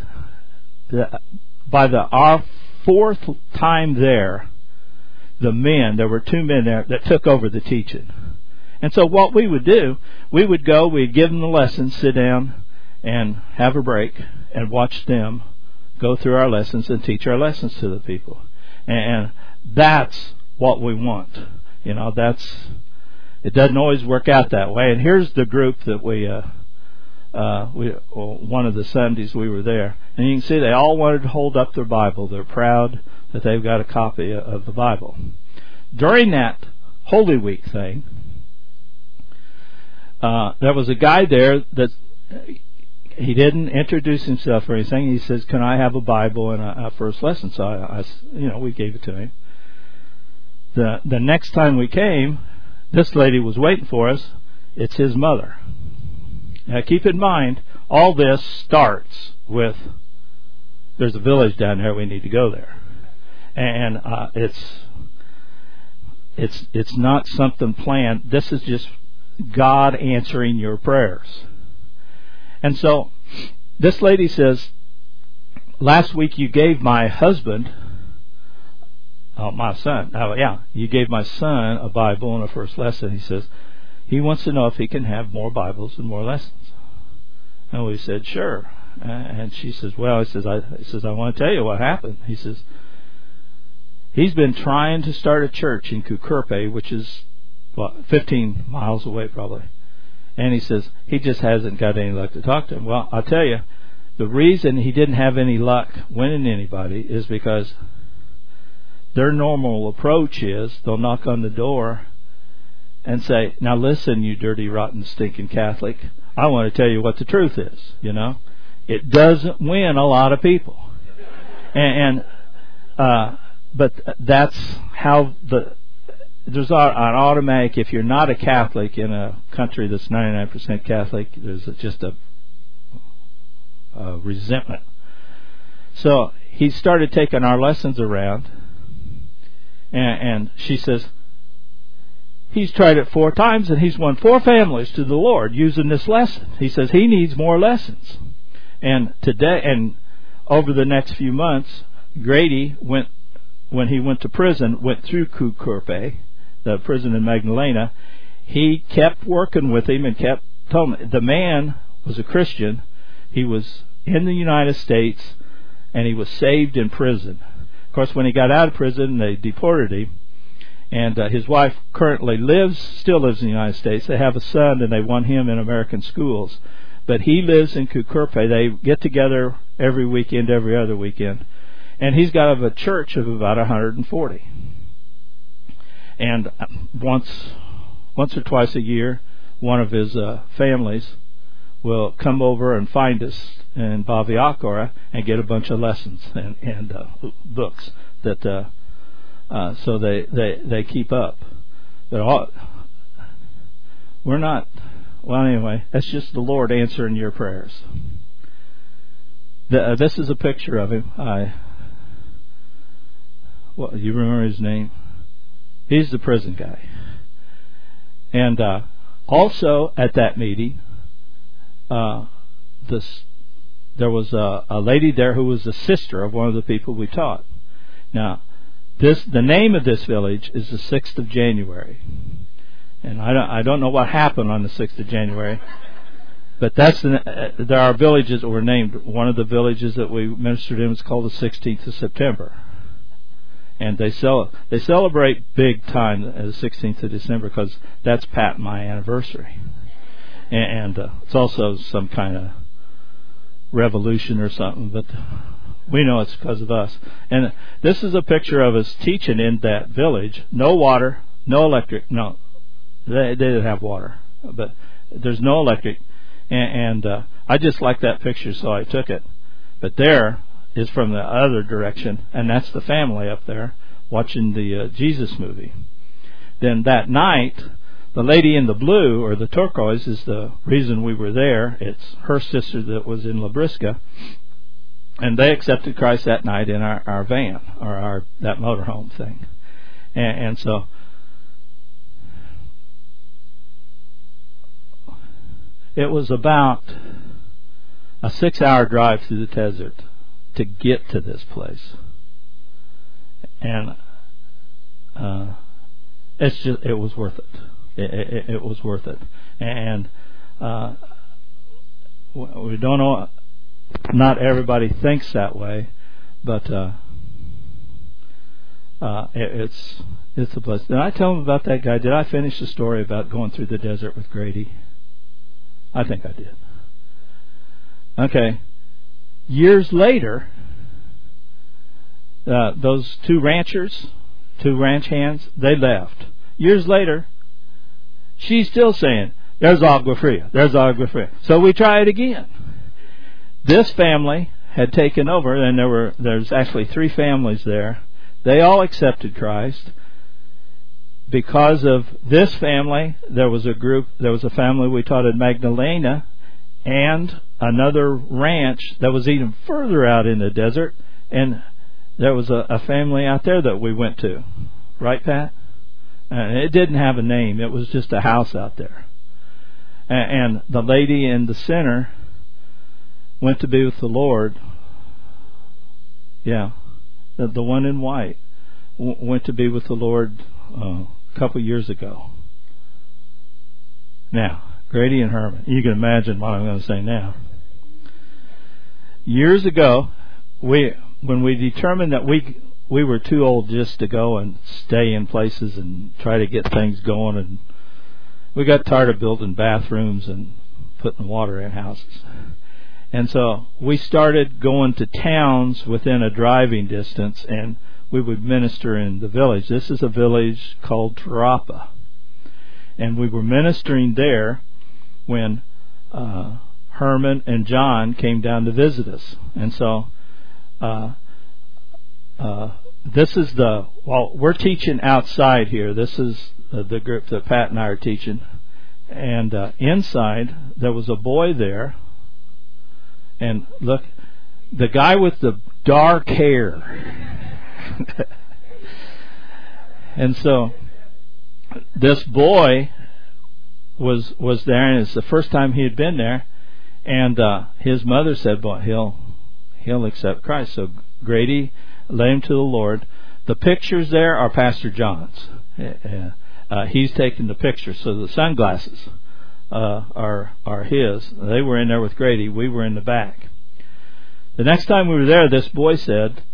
our 4th time there, the men, there were 2 men there that took over the teaching. And so what we would do, we would go, we'd give them the lessons, sit down and have a break, and watch them go through our lessons and teach our lessons to the people. And that's what we want. It doesn't always work out that way. And here's the group that one of the Sundays we were there, and you can see they all wanted to hold up their Bible. They're proud that they've got a copy of the Bible. During that Holy Week thing, there was a guy there that he didn't introduce himself or anything. He says, "Can I have a Bible and a first lesson?" So we gave it to him. The next time we came, this lady was waiting for us. It's his mother. Now keep in mind, all this starts with, there's a village down there, we need to go there. And it's not something planned. This is just God answering your prayers. And so this lady says, last week you gave my husband, my son, you gave my son a Bible and a first lesson. He says, he wants to know if he can have more Bibles and more lessons. And we said, sure. And she says, well, he says, I want to tell you what happened. He says, he's been trying to start a church in Cucurpe, which is 15 miles away probably. And he says, he just hasn't got any luck to talk to him. Well, I'll tell you, the reason he didn't have any luck winning anybody is because their normal approach is they'll knock on the door and say, now listen, you dirty, rotten, stinking Catholic, I want to tell you what the truth is. It doesn't win a lot of people. But that's how there's an automatic, if you're not a Catholic in a country that's 99% Catholic, there's just a resentment. So he started taking our lessons around, and she says, he's tried it 4 times, and he's won 4 families to the Lord using this lesson. He says he needs more lessons. And today, and over the next few months, Grady went, when he went to prison, went through Cucurpe, the prison in Magdalena. He kept working with him and kept telling him. The man was a Christian. He was in the United States, and he was saved in prison. Of course, when he got out of prison, they deported him. And his wife currently still lives in the United States. They have a son, and they want him in American schools. But he lives in Cucurpe. They get together every weekend, every other weekend. And he's got a church of about 140. And once or twice a year, one of his families will come over and find us in Baviakora and get a bunch of lessons and books that so they keep up. But we're not. Well, anyway, that's just the Lord answering your prayers. This is a picture of him. You remember his name? He's the prison guy. And also at that meeting, there was a lady there who was the sister of one of the people we taught. Now, the name of this village is the 6th of January. And I don't know what happened on the 6th of January, but there are villages that were named. One of the villages that we ministered in was called the 16th of September. And they celebrate big time the 16th of December because that's Pat and my anniversary. And it's also some kind of revolution or something, but we know it's because of us. And this is a picture of us teaching in that village. No water, no electric. No, they didn't have water, but there's no electric. And I just liked that picture, so I took it. But there is from the other direction, and that's the family up there watching the Jesus movie. Then that night, the lady in the blue, or the turquoise, is the reason we were there. It's her sister that was in Labrisca, and they accepted Christ that night in our van, or that motorhome thing. And so it was about a 6-hour drive through the desert to get to this place. And it was worth it. It was worth it. And we don't know, not everybody thinks that way, but it's a blessing. Did I tell them about that guy? Did I finish the story about going through the desert with Grady? I think I did. Okay. Years later, those 2 ranchers, 2 ranch hands, they left. Years later, she's still saying, there's Agua Fria, there's Agua Fria. So we try it again. This family had taken over, and there's actually 3 families there. They all accepted Christ. Because of this family, there was a family we taught in Magdalena, and another ranch that was even further out in the desert, and there was a family out there that we went to. Right, Pat? And it didn't have a name. It was just a house out there. And the lady in the center went to be with the Lord. Yeah. The one in white went to be with the Lord a couple years ago. Now, Grady and Herman. You can imagine what I'm going to say now. Years ago, when we determined that we were too old just to go and stay in places and try to get things going, and we got tired of building bathrooms and putting water in houses. And so we started going to towns within a driving distance, and we would minister in the village. This is a village called Tarapa. And we were ministering there when Herman and John came down to visit us. And so this is we're teaching outside here. This is the group that Pat and I are teaching. And inside, there was a boy there. And look, the guy with the dark hair. And so this boy was there, and it's the first time he had been there, and his mother said, "Boy, he'll accept Christ." So Grady led him to the Lord. The pictures there are Pastor John's. He's taking the pictures, so the sunglasses are his. They were in there with Grady. We were in the back. The next time we were there, this boy said,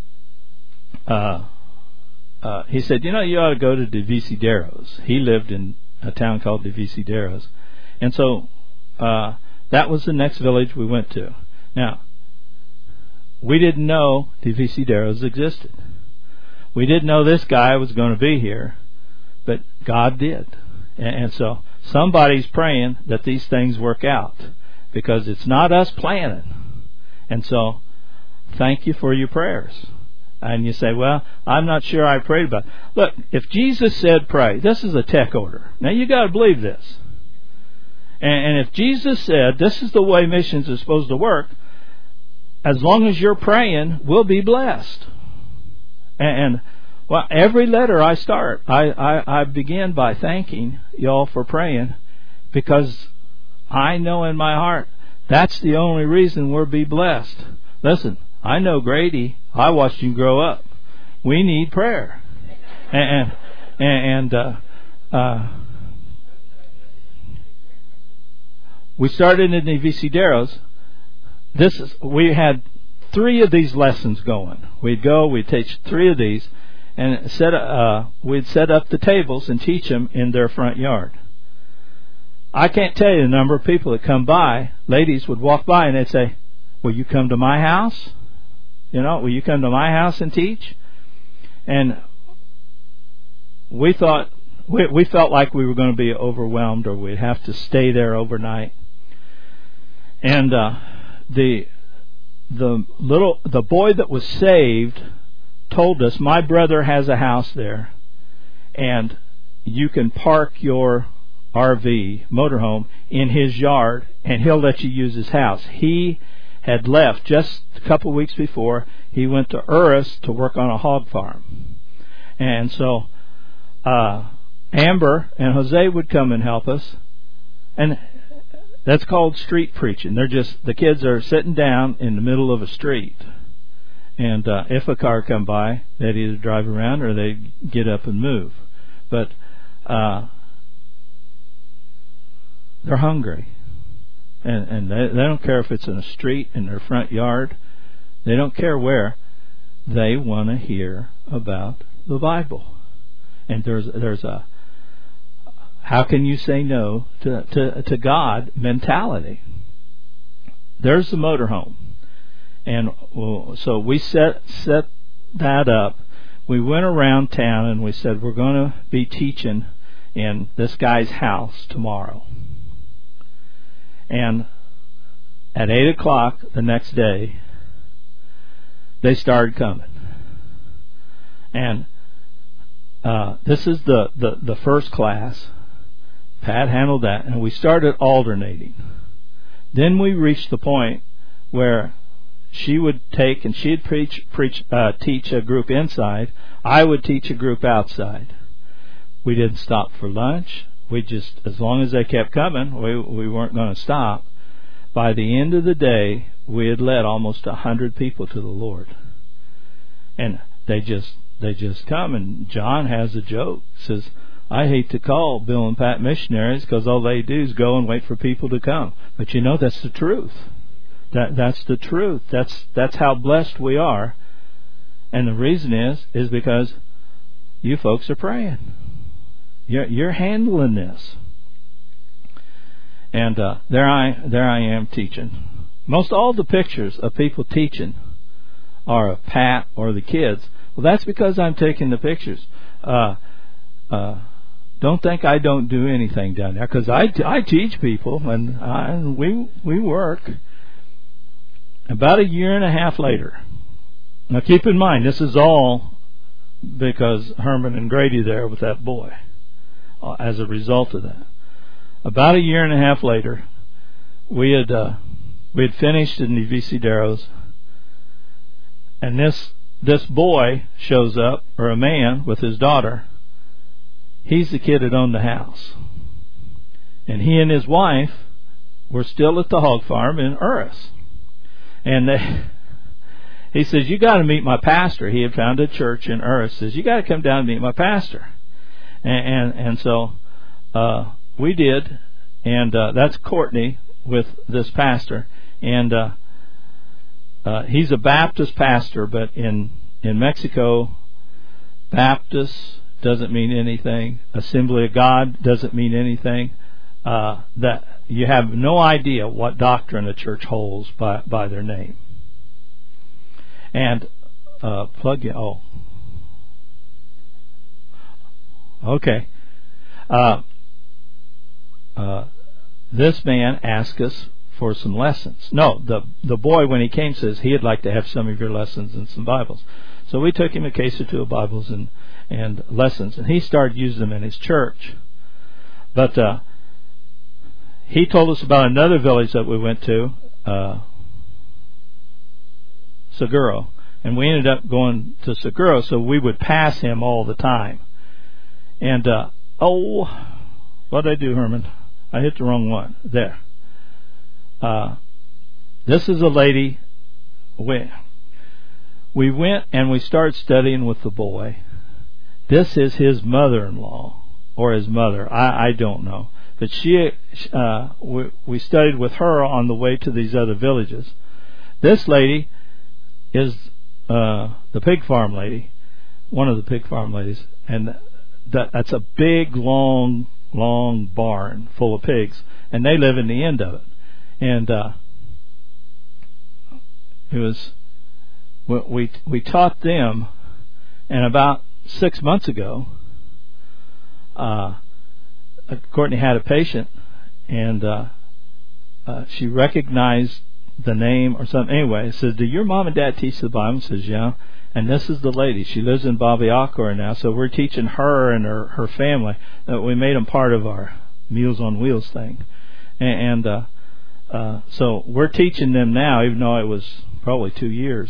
he said, "You know, you ought to go to Devicederos." He lived in a town called Devicederos. And so that was the next village we went to. Now, we didn't know Devicederos existed. We didn't know this guy was going to be here, but God did. And so somebody's praying that these things work out, because it's not us planning. And so thank you for your prayers. And you say, "Well, I'm not sure I prayed about it." Look, if Jesus said pray, this is a tech order. Now you got to believe this. And if Jesus said this is the way missions are supposed to work, as long as you're praying, we'll be blessed. And well, every letter I start, I begin by thanking y'all for praying, because I know in my heart that's the only reason we'll be blessed. Listen, I know Grady. I watched him grow up. We need prayer, and we started in the Devicederos. We had 3 of these lessons going. We'd teach 3 of these, and we'd set up the tables and teach them in their front yard. I can't tell you the number of people that come by. Ladies would walk by and they'd say, "Will you come to my house? Will you come to my house and teach?" And we thought, we felt like we were going to be overwhelmed, or we'd have to stay there overnight. And the boy that was saved told us, "My brother has a house there, and you can park your RV, motorhome, in his yard, and he'll let you use his house." He had left just a couple of weeks before. He went to Urus to work on a hog farm. And so Amber and Jose would come and help us. And that's called street preaching. The kids are sitting down in the middle of a street. And if a car come by, they'd either drive around or they'd get up and move. But they're hungry. And they don't care if it's in a street, in their front yard. They don't care where. They want to hear about the Bible. And there's a how can you say no to God mentality. There's the motorhome. And so we set that up. We went around town and we said, "We're going to be teaching in this guy's house tomorrow." And at 8 o'clock the next day, they started coming. And this is the first class. Pat handled that, and we started alternating. Then we reached the point where she would take and she'd teach a group inside. I would teach a group outside. We didn't stop for lunch. We just, as long as they kept coming, we weren't going to stop. By the end of the day, we had led almost 100 people to the Lord. And they just come. And John has a joke. Says, "I hate to call Bill and Pat missionaries, because all they do is go and wait for people to come." But that's the truth. That's the truth. That's how blessed we are. And the reason is because you folks are praying. You're handling this. And there I am teaching. Most all the pictures of people teaching are of Pat or the kids. Well, that's because I'm taking the pictures. Don't think I don't do anything down there, because I teach people, and we work. About a year and a half later. Now keep in mind, this is all because Herman and Grady there with that boy. As a result of that, about a year and a half later, we had finished in the Devicederos, and this boy shows up, or a man with his daughter, he's the kid that owned the house. And he and his wife were still at the hog farm in Urus. And he says, you got to meet my pastor. He had found a church in Urus. Says, you got to come down and meet my pastor. And so we did. And that's Courtney with this pastor. And he's a Baptist pastor, but in Mexico, Baptist doesn't mean anything. Assembly of God doesn't mean anything. That you have no idea what doctrine a church holds by their name. And plug in. Oh, okay. This man asked us for some lessons. No, the boy, when he came, says he'd like to have some of your lessons and some Bibles. So we took him a case or two of Bibles and lessons, and he started using them in his church. But he told us about another village that we went to, Seguro, and we ended up going to Seguro, so we would pass him all the time. And what did I do, Herman? I hit the wrong one. There. This is a lady. We went and we started studying with the boy. This is his mother-in-law or his mother. I don't know. But we studied with her on the way to these other villages. This lady is the pig farm lady, one of the pig farm ladies, and that's a big, long barn full of pigs, and they live in the end of it. And it was we taught them, and about 6 months ago, Courtney had a patient, and she recognized the name or something. Anyway, it says, do your mom and dad teach the Bible? Says, yeah. And this is the lady. She lives in Baviacor now, so we're teaching her and her family. We made them part of our Meals on Wheels thing. And so we're teaching them now, even though it was probably 2 years.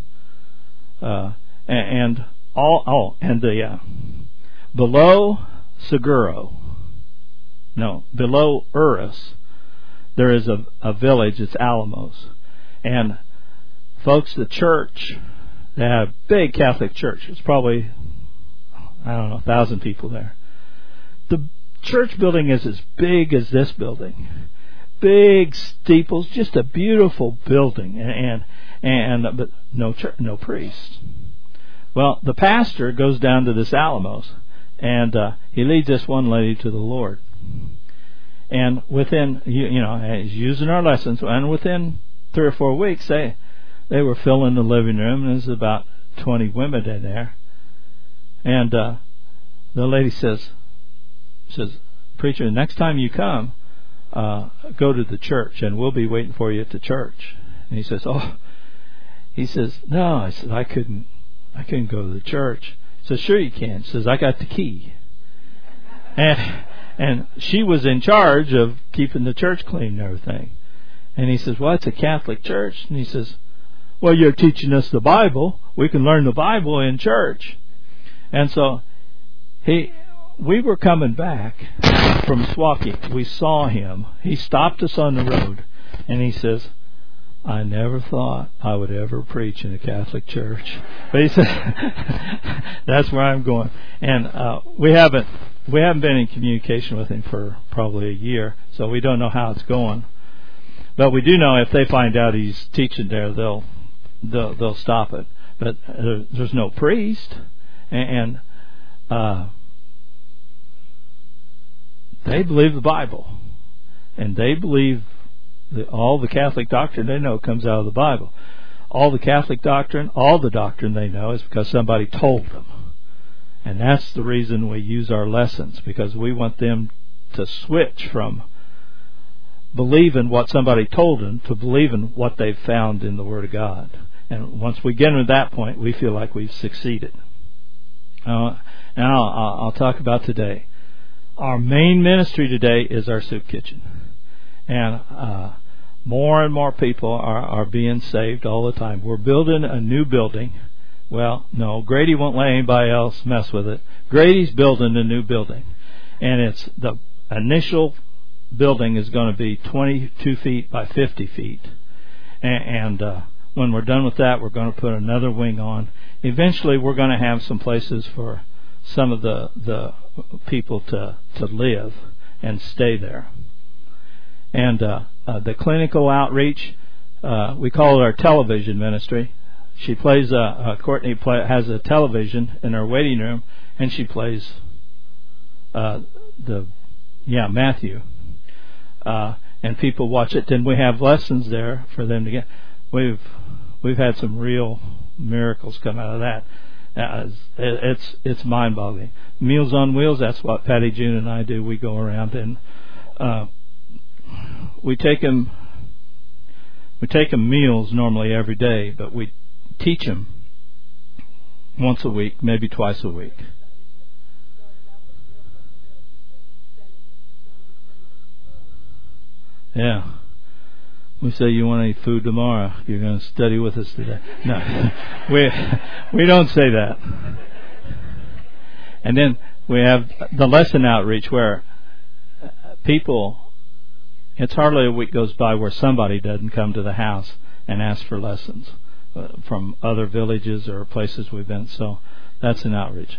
Below Seguro, below Urus, there is a village. It's Alamos, and folks, the church, they have a big Catholic church. It's probably 1,000 people there. The church building is as big as this building. Big steeples, just a beautiful building, but no church, no priest. Well, the pastor goes down to this Alamos, and he leads this one lady to the Lord. And within, he's using our lessons, and within 3 or 4 weeks, they were filling the living room, and there's about 20 women in there. And the lady says, preacher, next time you come, go to the church, and we'll be waiting for you at the church. And he says, no. I said, I couldn't go to the church. He says, sure you can. He says, I got the key. And she was in charge of keeping the church clean and everything. And he says, well, it's a Catholic church. And he says, well, you're teaching us the Bible. We can learn the Bible in church. And so we were coming back from Swaki. We saw him. He stopped us on the road, and he says, I never thought I would ever preach in a Catholic church. But he said, that's where I'm going. And we haven't been in communication with him for probably a year, so we don't know how it's going. But we do know if they find out he's teaching there, they'll stop it. But there's no priest, and they believe the Bible, and they believe all the Catholic doctrine they know comes out of the Bible. All the Catholic doctrine, all the doctrine they know is because somebody told them. And that's the reason we use our lessons, because we want them to switch from believing what somebody told them to believing what they've found in the Word of God. And once we get to that point, we feel like we've succeeded. Now I'll talk about today. Our main ministry today is our soup kitchen. And more and more people are being saved all the time. We're building a new building. Well, no, Grady won't let anybody else mess with it. Grady's building a new building, and it's the initial building is going to be 22 feet by 50 feet, and when we're done with that, we're going to put another wing on. Eventually, we're going to have some places for some of the people to live and stay there. And the clinical outreach, we call it our television ministry. She plays Courtney has a television in her waiting room, and she plays Matthew, and people watch it. Then we have lessons there for them to get. We've had some real miracles come out of that. It's mind-boggling. Meals on Wheels, that's what Patty June and I do. We go around and we take them meals normally every day, but we teach them once a week, maybe twice a week. Yeah. We say, you want to eat food tomorrow? You're going to study with us today. No, we don't say that. And then we have the lesson outreach where people, it's hardly a week goes by where somebody doesn't come to the house and ask for lessons from other villages or places we've been. So that's an outreach.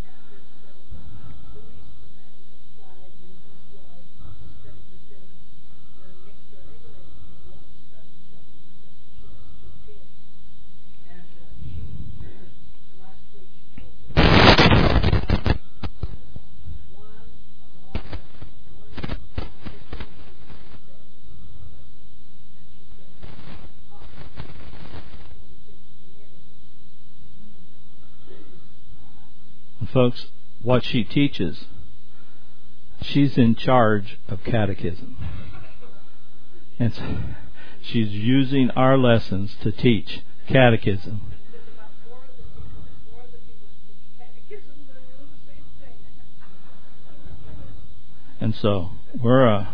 Folks, what she teaches, she's in charge of catechism. And she's using our lessons to teach catechism. And so we're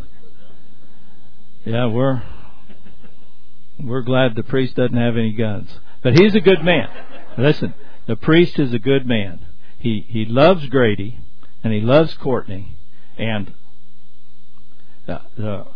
glad the priest doesn't have any guns. But he's a good man. Listen, the priest is a good man. He loves Grady, and he loves Courtney, and the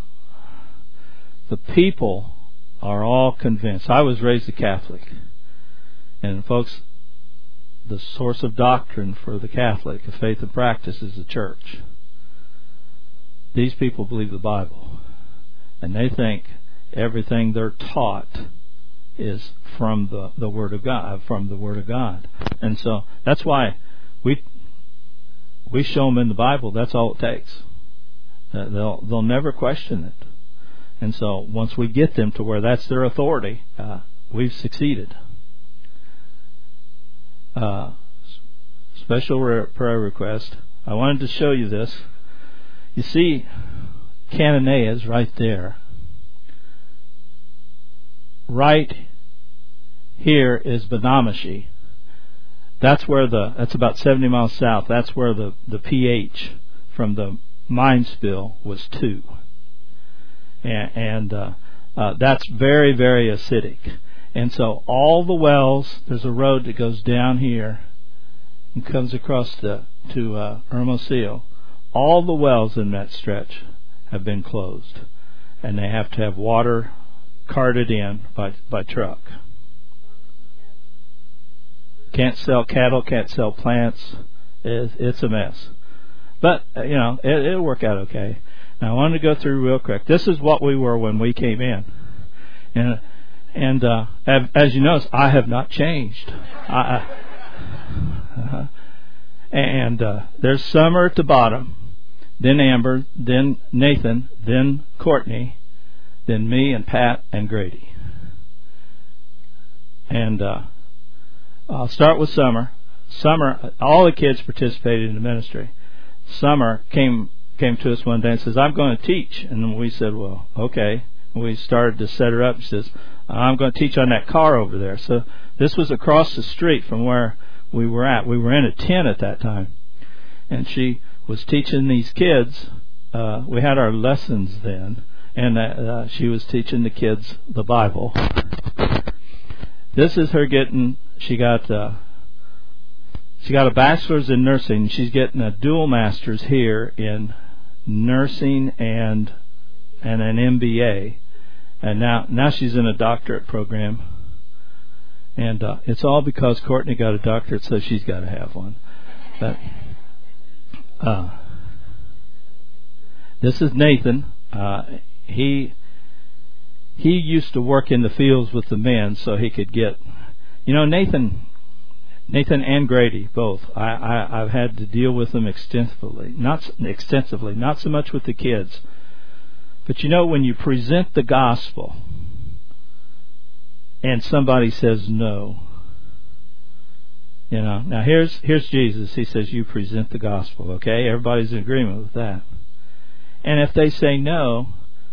people are all convinced. I was raised a Catholic, and folks, the source of doctrine for the Catholic, of faith and practice, is the church. These people believe the Bible, and they think everything they're taught is from the Word of God, and so that's why we show them in the Bible. That's all it takes. They'll never question it, and so once we get them to where that's their authority, we've succeeded. Special prayer request. I wanted to show you this. You see, Cananea is right there. Right here is Benamashi. That's about 70 miles south. That's where the pH from the mine spill was 2. And that's very, very acidic. And so all the wells, there's a road that goes down here and comes across to Hermosillo. All the wells in that stretch have been closed. And they have to have water carted in by truck. Can't sell cattle, can't sell plants. It's a mess. But, it'll work out okay. Now, I wanted to go through real quick. This is what we were when we came in. And as you notice, I have not changed. And there's Summer at the bottom, then Amber, then Nathan, then Courtney, then me and Pat and Grady. And I'll start with Summer. Summer, all the kids participated in the ministry. Summer came to us one day and says, I'm going to teach. And we said, well, okay. We started to set her up. She says, I'm going to teach on that car over there. So this was across the street from where we were at. We were in a tent at that time. And she was teaching these kids. We had our lessons then. And she was teaching the kids the Bible. This is her she got She got a bachelor's in nursing. She's getting a dual master's here in nursing and an MBA. And now she's in a doctorate program. And it's all because Courtney got a doctorate, so she's got to have one. But this is Nathan. He used to work in the fields with the men, so he could get, Nathan and Grady both. I've had to deal with them extensively, not so much with the kids, but when you present the gospel and somebody says no, now here's Jesus. He says you present the gospel, okay? Everybody's in agreement with that. And if they say no,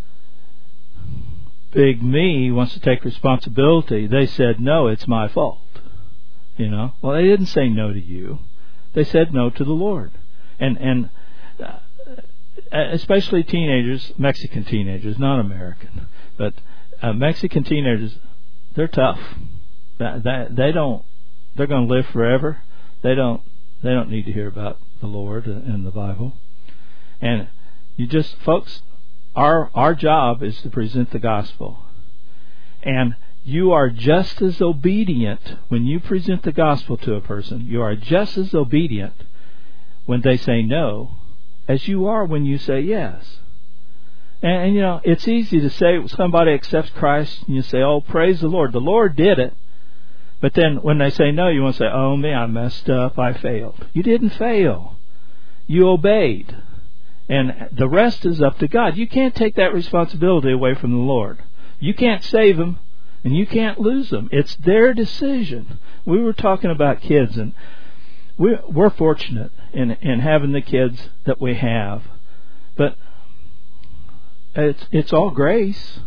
Big Me wants to take responsibility. They said no, it's my fault. Well, they didn't say no to you. They said no to the Lord. And especially teenagers, Mexican teenagers, not American, but Mexican teenagers, they're tough. They're going to live forever. They don't need to hear about the Lord and the Bible. And folks, our job is to present the gospel. And you are just as obedient when you present the gospel to a person. You are just as obedient when they say no as you are when you say yes. And it's easy to say somebody accepts Christ and you say, oh, praise the Lord. The Lord did it. But then when they say no, you want to say, oh, me, I messed up. I failed. You didn't fail. You obeyed. And the rest is up to God. You can't take that responsibility away from the Lord. You can't save them. And you can't lose them. It's their decision. We were talking about kids, and we're fortunate in having the kids that we have. But it's all grace.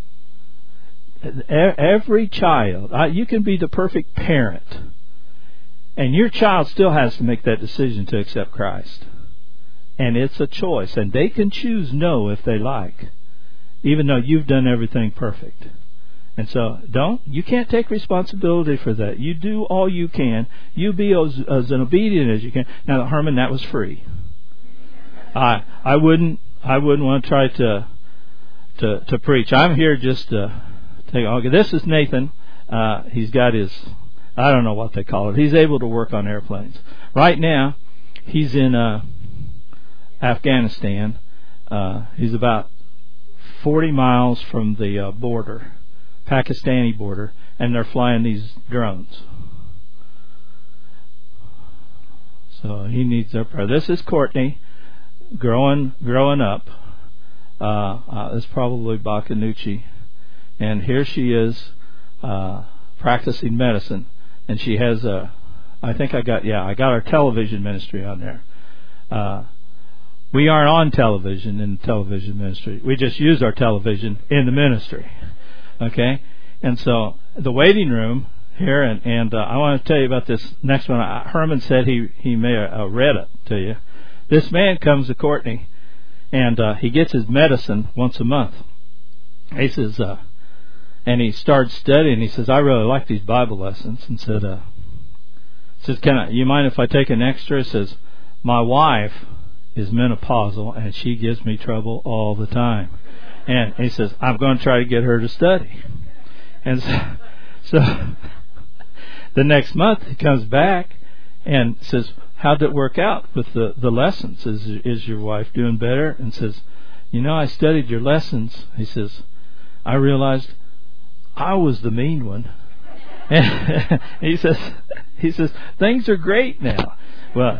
Every child, you can be the perfect parent, and your child still has to make that decision to accept Christ. And it's a choice, and they can choose no if they like, even though you've done everything perfect. And so you can't take responsibility for that. You do all you can. You be as obedient as you can. Now, Herman, that was free. I wouldn't want to try to preach. I'm here just to take. Okay, this is Nathan. He's got his, I don't know what they call it. He's able to work on airplanes. Right now, he's in Afghanistan. He's about 40 miles from the border. Pakistani border, and they're flying these drones. So he needs their prayer. This is Courtney, growing up. It's probably Baccanucci, and here she is practicing medicine, and she has I got our television ministry on there. We aren't on television in the television ministry. We just use our television in the ministry. Okay, and so the waiting room here, and I want to tell you about this next one. Herman said he may have read it to you. This man comes to Courtney, and he gets his medicine once a month. He says, and he starts studying. He says, I really like these Bible lessons, and said, you mind if I take an extra? He says, my wife is menopausal, and she gives me trouble all the time. And he says, I'm going to try to get her to study. And so the next month he comes back and says, how did it work out with the lessons? Is your wife doing better? And says, I studied your lessons. He says, I realized I was the mean one. And he says, things are great now. Well,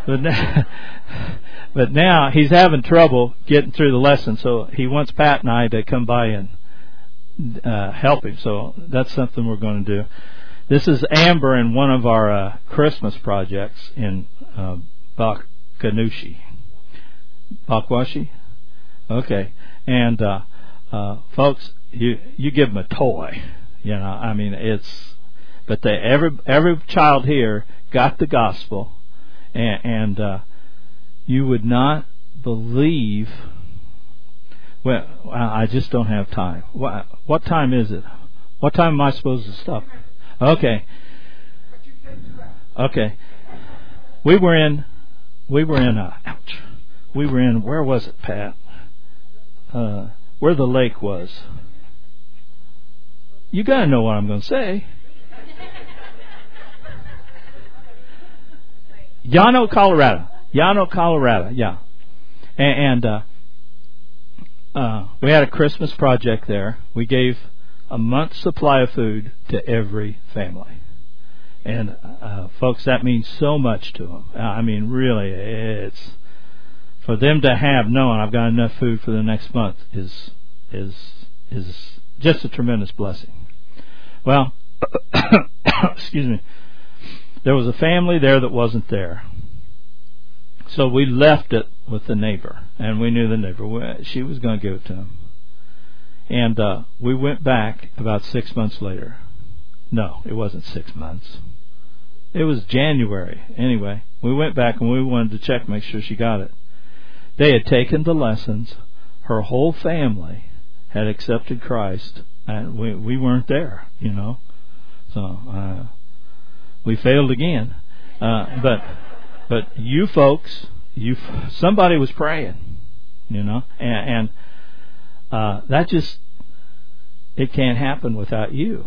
but now he's having trouble getting through the lesson, so he wants Pat and I to come by and help him. So that's something we're going to do. This is Amber in one of our Christmas projects in Baccanucci. Bakwashi? Okay. And folks, you give them a toy. But every child here got the gospel. And you would not believe. Well, I just don't have time. What time is it? What time am I supposed to stop? Okay. We were in, ouch. We were in, where was it, Pat? Where the lake was. You got to know what I'm going to say. Llano, Colorado, yeah. And we had a Christmas project there. We gave a month's supply of food to every family. And folks, that means so much to them. I mean, really, it's for them to have known I've got enough food for the next month is just a tremendous blessing. Well, excuse me. There was a family there that wasn't there. So we left it with the neighbor, and we knew the neighbor. She was going to give it to him. And we went back about 6 months later. No, it wasn't 6 months. It was January. Anyway, we went back and we wanted to check, make sure she got it. They had taken the lessons. Her whole family had accepted Christ, and we weren't there, you know. So we failed again. But you folks, somebody was praying, you know, and that just, it can't happen without you.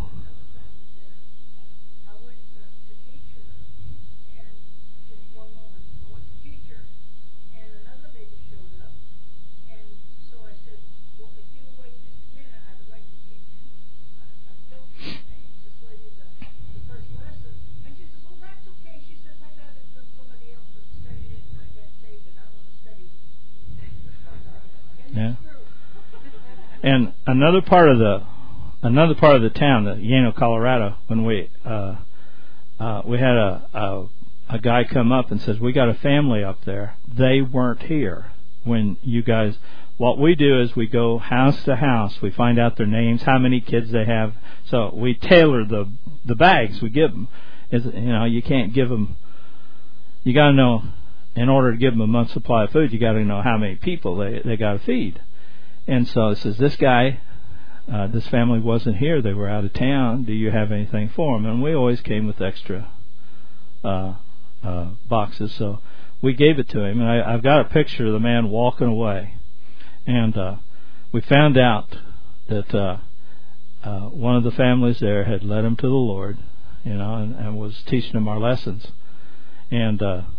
Yeah. And another part of the town, the Llano, Colorado, when we had a guy come up and says, we got a family up there. They weren't here when you guys. What we do is we go house to house. We find out their names, how many kids they have. So we tailor the bags we give them. You can't give them. You got to know. In order to give them a month's supply of food, you got to know how many people they got to feed. And so it says, this guy, this family wasn't here. They were out of town. Do you have anything for them? And we always came with extra boxes. So we gave it to him. And I've got a picture of the man walking away. And we found out that one of the families there had led him to the Lord, and was teaching him our lessons. And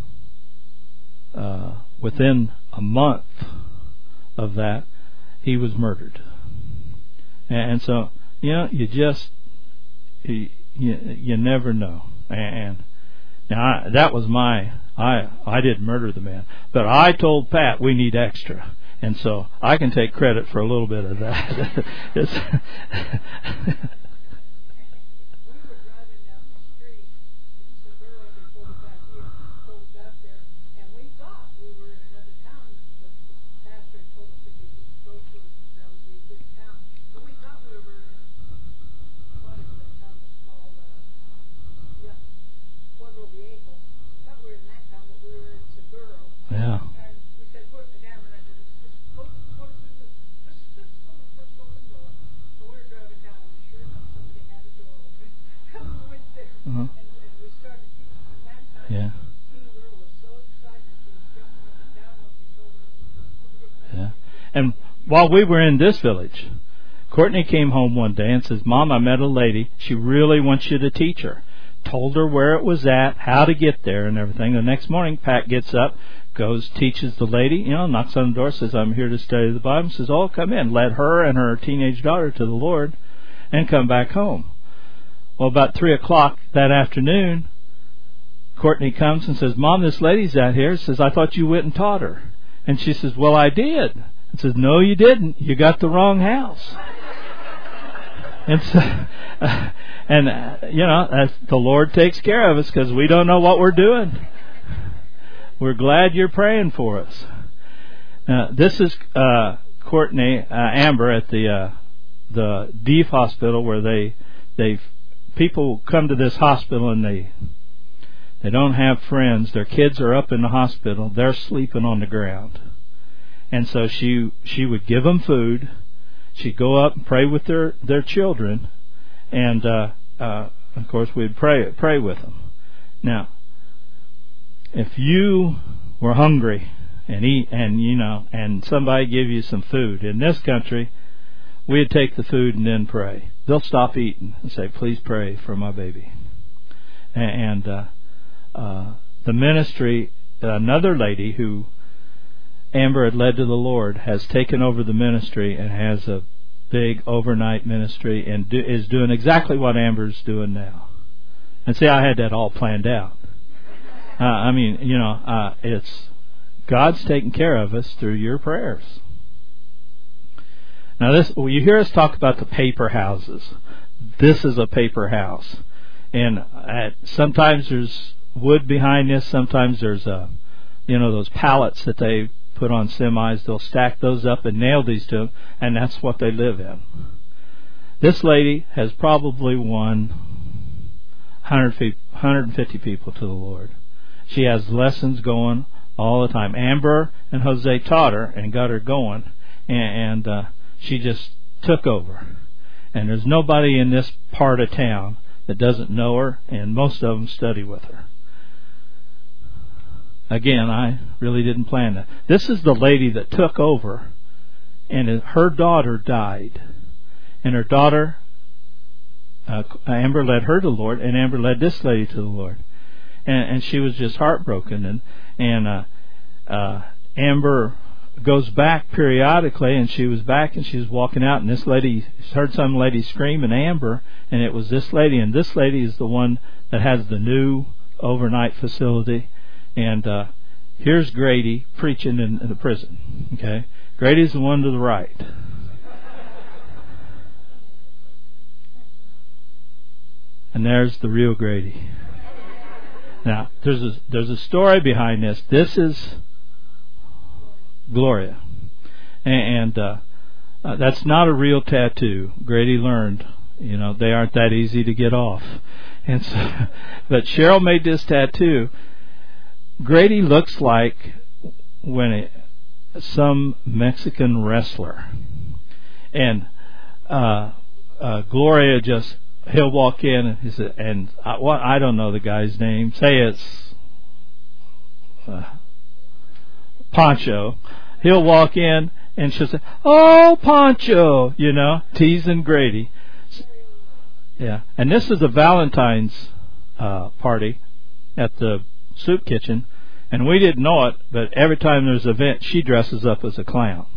within a month of that, he was murdered. And so, you never know. And now that was I didn't murder the man, but I told Pat we need extra. And so I can take credit for a little bit of that. Yeah. Uh-huh. Yeah. Yeah. And while we were in this village, Courtney came home one day and says, Mom, I met a lady. She really wants you to teach her. Told her where it was at, how to get there and everything. The next morning, Pat gets up, goes, teaches the lady, knocks on the door, says, I'm here to study the Bible. Says, oh, come in. Led her and her teenage daughter to the Lord and come back home. Well, about 3 o'clock that afternoon, Courtney comes and says, Mom, this lady's out here. Says, I thought you went and taught her. And she says, well, I did. And says, no, you didn't. You got the wrong house. And so, the Lord takes care of us because we don't know what we're doing. We're glad you're praying for us. This is Courtney Amber at the Deaf Hospital, where people come to this hospital and they don't have friends. Their kids are up in the hospital. They're sleeping on the ground. And so she would give them food. She'd go up and pray with their children. And, of course, we'd pray with them. Now, if you were hungry and somebody give you some food in this country, we'd take the food and then pray. They'll stop eating and say, "Please pray for my baby." And the ministry, another lady who Amber had led to the Lord, has taken over the ministry and has a big overnight ministry and is doing exactly what Amber's doing now. And see, I had that all planned out. It's God's taking care of us through your prayers. Now, you hear us talk about the paper houses. This is a paper house, and sometimes there's wood behind this. Sometimes there's those pallets that they put on semis. They'll stack those up and nail these to them, and that's what they live in. This lady has probably won 150 people to the Lord. She has lessons going all the time. Amber and Jose taught her and got her going, and she just took over. And there's nobody in this part of town that doesn't know her, and most of them study with her. Again, I really didn't plan that. This is the lady that took over, and her daughter died. And her daughter, Amber led her to the Lord, and Amber led this lady to the Lord. And she was just heartbroken. And Amber goes back periodically, and she was back, and she was walking out, and this lady heard some lady scream in Amber, and it was this lady. And this lady is the one that has the new overnight facility. And here's Grady preaching in the prison. Okay, Grady's the one to the right. And there's the real Grady. Now, there's a story behind this. This is Gloria, and that's not a real tattoo. Grady learned, they aren't that easy to get off. And so, but Cheryl made this tattoo. Grady looks like some Mexican wrestler, and Gloria he'll walk in and he said, and I don't know the guy's name. Say it's Pancho. He'll walk in and she'll say, "Oh, Pancho," teasing Grady. Yeah, and this is a Valentine's party at the soup kitchen, and we didn't know it, but every time there's an event, she dresses up as a clown.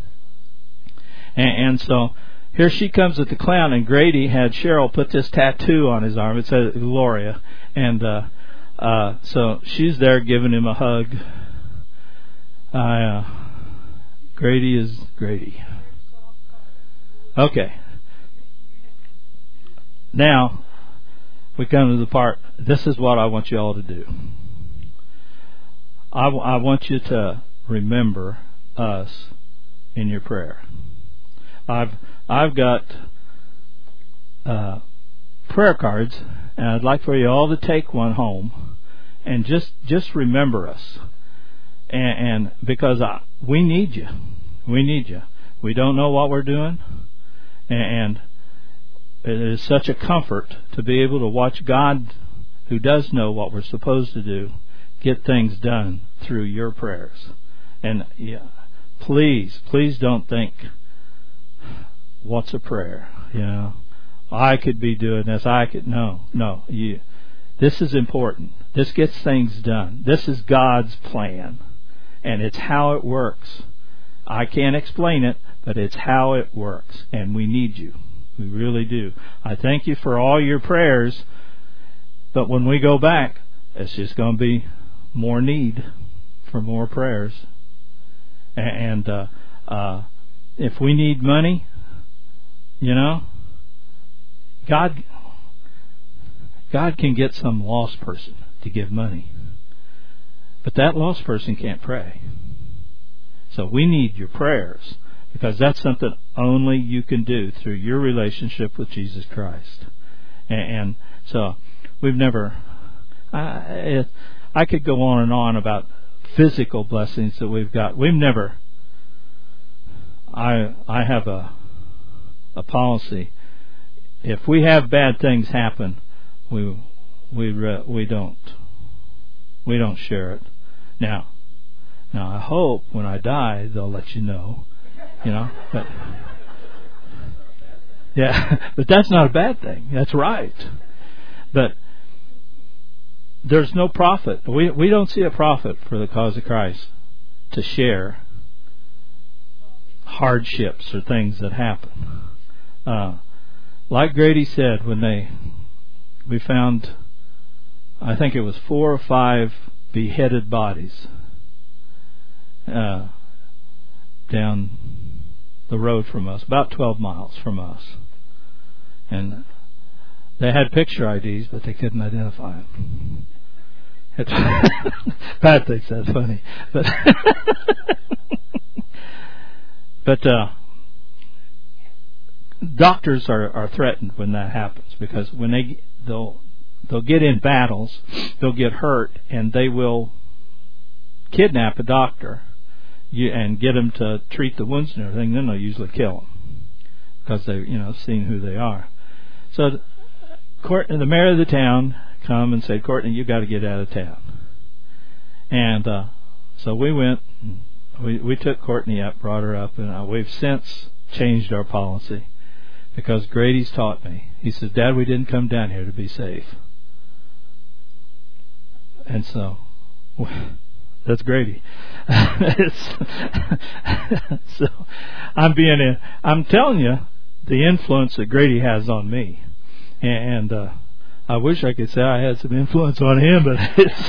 And so here she comes with the clown, and Grady had Cheryl put this tattoo on his arm. It says Gloria, and so she's there giving him a hug. Grady is Grady. Okay. Now we come to the part. This is what I want you all to do. I want you to remember us in your prayer. I've got prayer cards, and I'd like for you all to take one home and just remember us. And because we need you. We need you. We don't know what we're doing, and it is such a comfort to be able to watch God, who does know what we're supposed to do, get things done through your prayers. And please don't think, what's a prayer? I could be doing this. No. This is important. This gets things done. This is God's plan, and it's how it works. I can't explain it, but it's how it works, and we need you. We really do. I thank you for all your prayers, but when we go back, it's just going to be more need for more prayers. And if we need money, God can get some lost person to give money, but that lost person can't pray. So we need your prayers, because that's something only you can do through your relationship with Jesus Christ. And so we've never... I could go on and on about physical blessings that we've got. We've never... I have a policy. If we have bad things happen, we don't We don't share it. Now I hope when I die they'll let you know, but yeah, but that's not a bad thing. That's right. But there's no profit. We don't see a profit for the cause of Christ to share hardships or things that happen. Like Grady said, when we found, I think it was 4 or 5 beheaded bodies down the road from us, about 12 miles from us. And they had picture IDs, but they couldn't identify them. Pat thinks that's funny. But doctors are threatened when that happens, because when they'll get in battles, they'll get hurt, and they will kidnap a doctor and get him to treat the wounds and everything. Then they'll usually kill him because they've seen who they are. So the mayor of the town come and said, "Courtney, you got to get out of town." And so we went. We took Courtney up, brought her up, and we've since changed our policy, because Grady's taught me. He says, "Dad, we didn't come down here to be safe." And so that's Grady. So I'm telling you the influence that Grady has on me, and I wish I could say I had some influence on him, but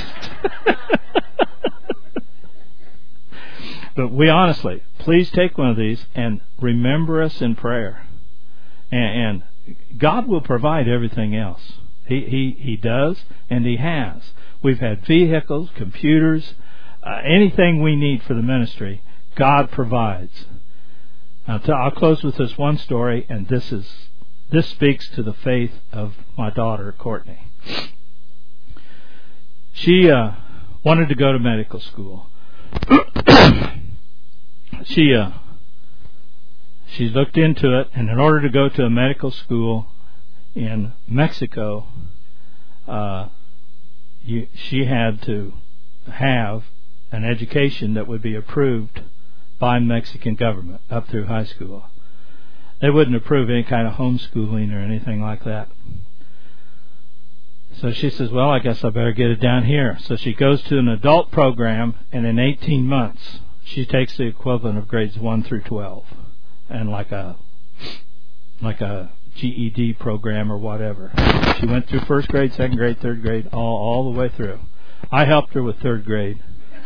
but we honestly, please take one of these and remember us in prayer, and God will provide everything else. He does, and He has. We've had vehicles, computers, anything we need for the ministry, God provides. I'll close with this one story, and this speaks to the faith of my daughter, Courtney. She wanted to go to medical school. She looked into it, and in order to go to a medical school in Mexico, she had to have an education that would be approved by Mexican government up through high school. They wouldn't approve any kind of homeschooling or anything like that. So she says, "Well, I guess I better get it down here." So she goes to an adult program, and in 18 months she takes the equivalent of grades 1 through 12, and like a GED program or whatever. She went through first grade, second grade, third grade, all the way through. I helped her with third grade.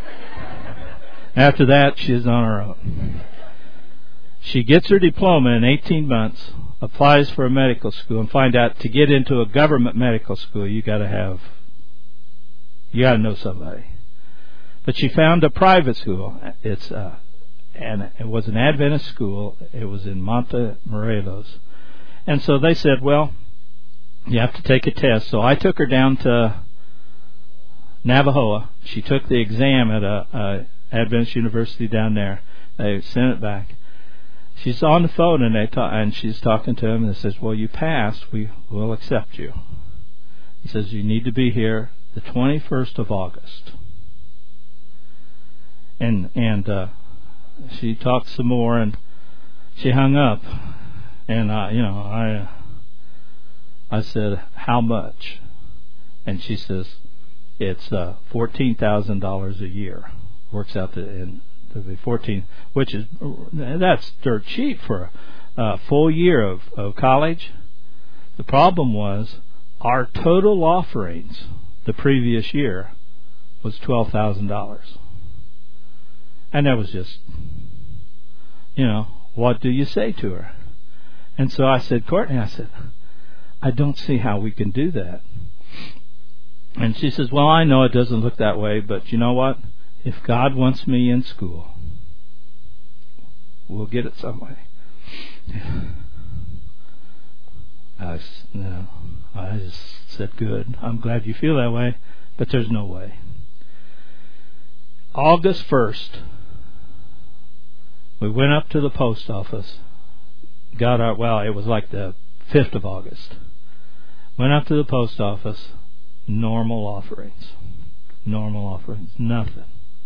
After that, she is on her own. She gets her diploma in 18 months, applies for a medical school, and find out to get into a government medical school, you got to know somebody. But she found a private school. And it was an Adventist school. It was in Montemorelos. And so they said, "Well, you have to take a test." So I took her down to Navajoa. She took the exam at a Adventist university down there. They sent it back. She's on the phone, and she's talking to him, and they says, "Well, you passed. We will accept you." He says, "You need to be here the 21st of August." And she talked some more, and she hung up. And I said, "How much?" And she says, "It's $14,000 a year." Works out to be 14, that's dirt cheap for a full year of college. The problem was our total offerings the previous year was $12,000, and that was just, what do you say to her? And so I said, "Courtney," "I don't see how we can do that." And she says, "Well, I know it doesn't look that way, but you know what? If God wants me in school, we'll get it some way." I just said, "Good. I'm glad you feel that way, but there's no way." August 1st, we went up to the post office. It was like the 5th of August. Went up to the post office, normal offerings. normal offerings. Nothing.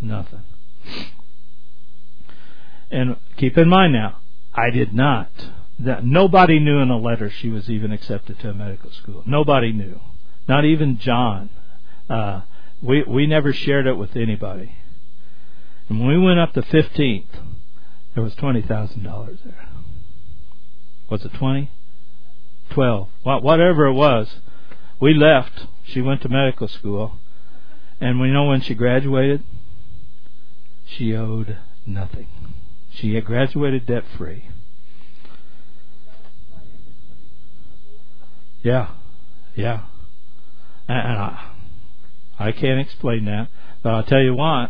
And keep in mind now, I did not. Nobody knew in a letter she was even accepted to a medical school. Nobody knew. Not even John. We never shared it with anybody. And when we went up the 15th, there was $20,000 there. Was it 20? 12. Whatever it was. We left. She went to medical school. And we know when she graduated, she owed nothing. She had graduated debt-free. Yeah. And I can't explain that. But I'll tell you what.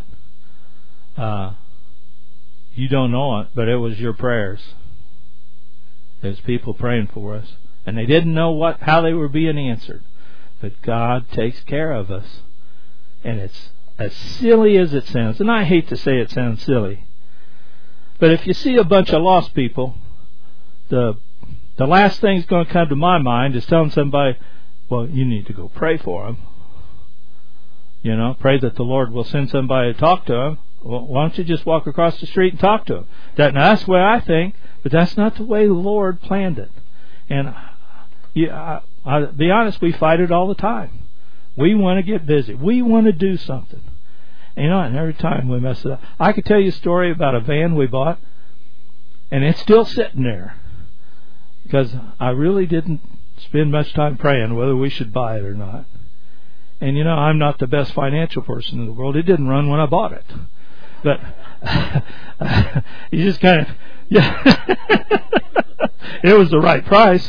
You don't know it, but it was your prayers. There's people praying for us. And they didn't know how they were being answered. But God takes care of us. And it's as silly as it sounds. And I hate to say it sounds silly. But if you see a bunch of lost people, the last thing that's going to come to my mind is telling somebody, well, you need to go pray for them. You know, pray that the Lord will send somebody to talk to them. Well, why don't you just walk across the street and talk to them? That's the way I think, but that's not the way the Lord planned it. And I'll be honest, we fight it all the time. We want to get busy. We want to do something. And, and every time we mess it up. I could tell you a story about a van we bought, and it's still sitting there. Because I really didn't spend much time praying whether we should buy it or not. And, I'm not the best financial person in the world. It didn't run when I bought it. But you just kind of, it was the right price.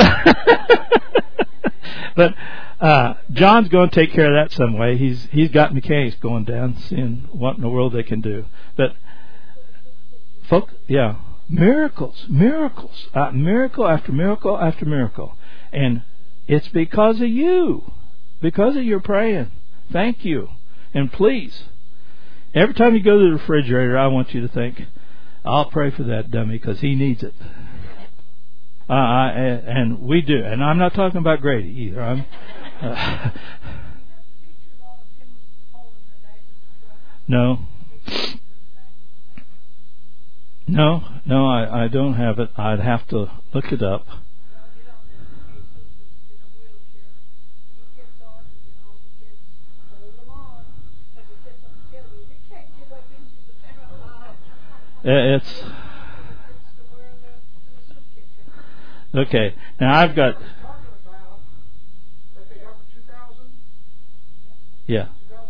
But John's going to take care of that some way. He's got mechanics going down, seeing what in the world they can do. But, folks, miracles, miracle after miracle after miracle. And it's because of you, because of your praying. Thank you. And please, every time you go to the refrigerator, I want you to think, I'll pray for that dummy because he needs it. And we do. And I'm not talking about Grady either. No, I don't have it. I'd have to look it up. It's okay. Now I've got. Yeah.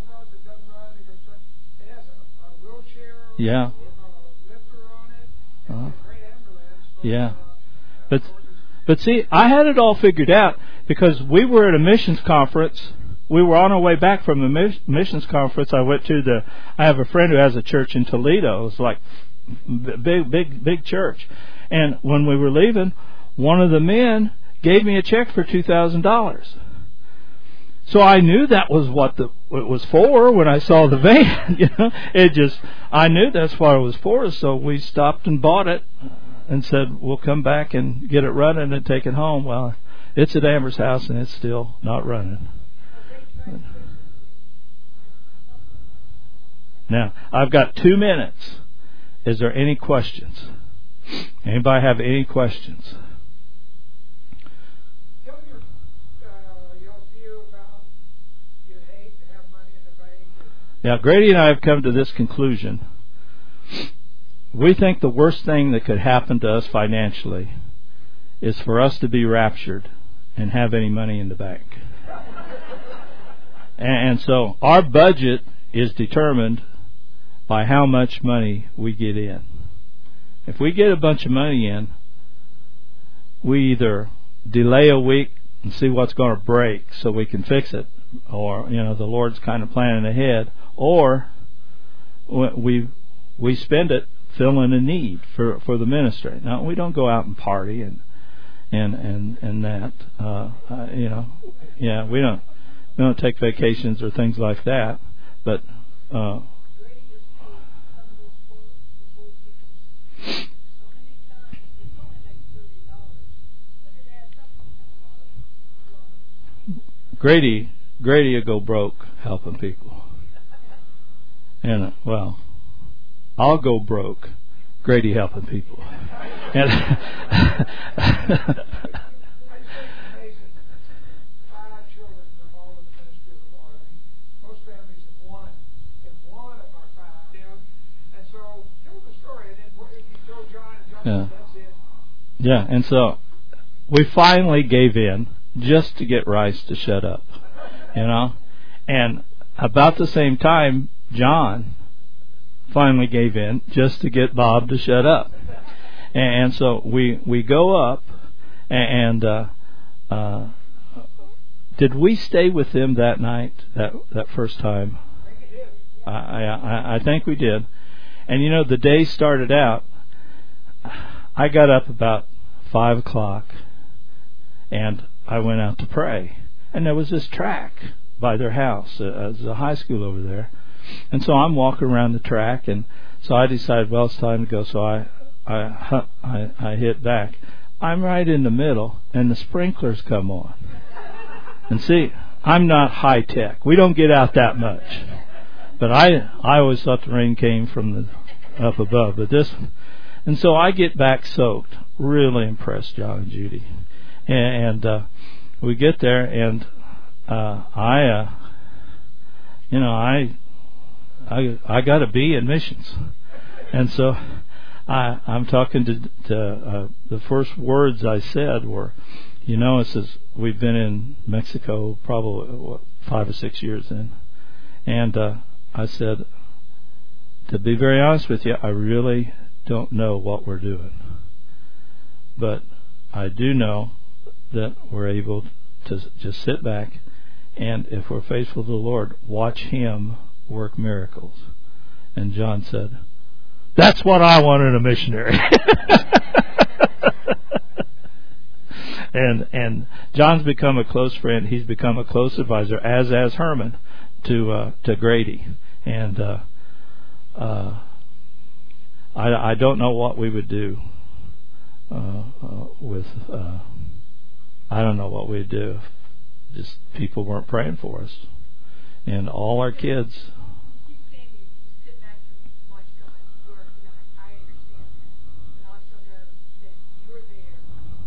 Yeah. Yeah. But see, I had it all figured out because we were at a missions conference. We were on our way back from the missions conference. I have a friend who has a church in Toledo. It's like big church. And when we were leaving, one of the men gave me a check for $2,000. So I knew that was what it was for when I saw the van. I knew that's what it was for. So we stopped and bought it and said, we'll come back and get it running and take it home. Well, it's at Amber's house and it's still not running. Now, I've got 2 minutes. Is there any questions? Anybody have any questions? Tell your view about you hate to have money in the bank. Yeah, Grady and I have come to this conclusion. We think the worst thing that could happen to us financially is for us to be raptured and have any money in the bank. And so our budget is determined by how much money we get in. If we get a bunch of money in, we either delay a week and see what's going to break so we can fix it, or the Lord's kind of planning ahead, or we spend it filling a need for the ministry. Now, we don't go out and party and that. We don't take vacations or things like that, but Grady will go broke helping people. And, well, I'll go broke. Grady helping people. And yeah, and so we finally gave in just to get Rice to shut up, And about the same time, John finally gave in just to get Bob to shut up. And so we go up, and did we stay with them that night, that first time? I think we did. And the day started out, I got up about 5 o'clock, and I went out to pray. And there was this track by their house. There's a high school over there. And so I'm walking around the track, and so I decided, well, it's time to go. So I hit back. I'm right in the middle, and the sprinklers come on. And see, I'm not high tech. We don't get out that much. But I always thought the rain came from up above. And so I get back soaked. Really impressed John and Judy. And we get there, and I got to be in missions. And so I'm talking to the first words I said were, it says we've been in Mexico probably 5 or 6 years in. And I said, to be very honest with you, I really don't know what we're doing. But I do know that we're able to just sit back and, if we're faithful to the Lord, watch Him work miracles. And John said, that's what I want in a missionary. And John's become a close friend. He's become a close advisor, as has Herman, to Grady. And I don't know what we would do with. I don't know what we'd do if just people weren't praying for us, and all our kids. You keep saying you sit back and watch God work, and I understand that, but also know that you're there.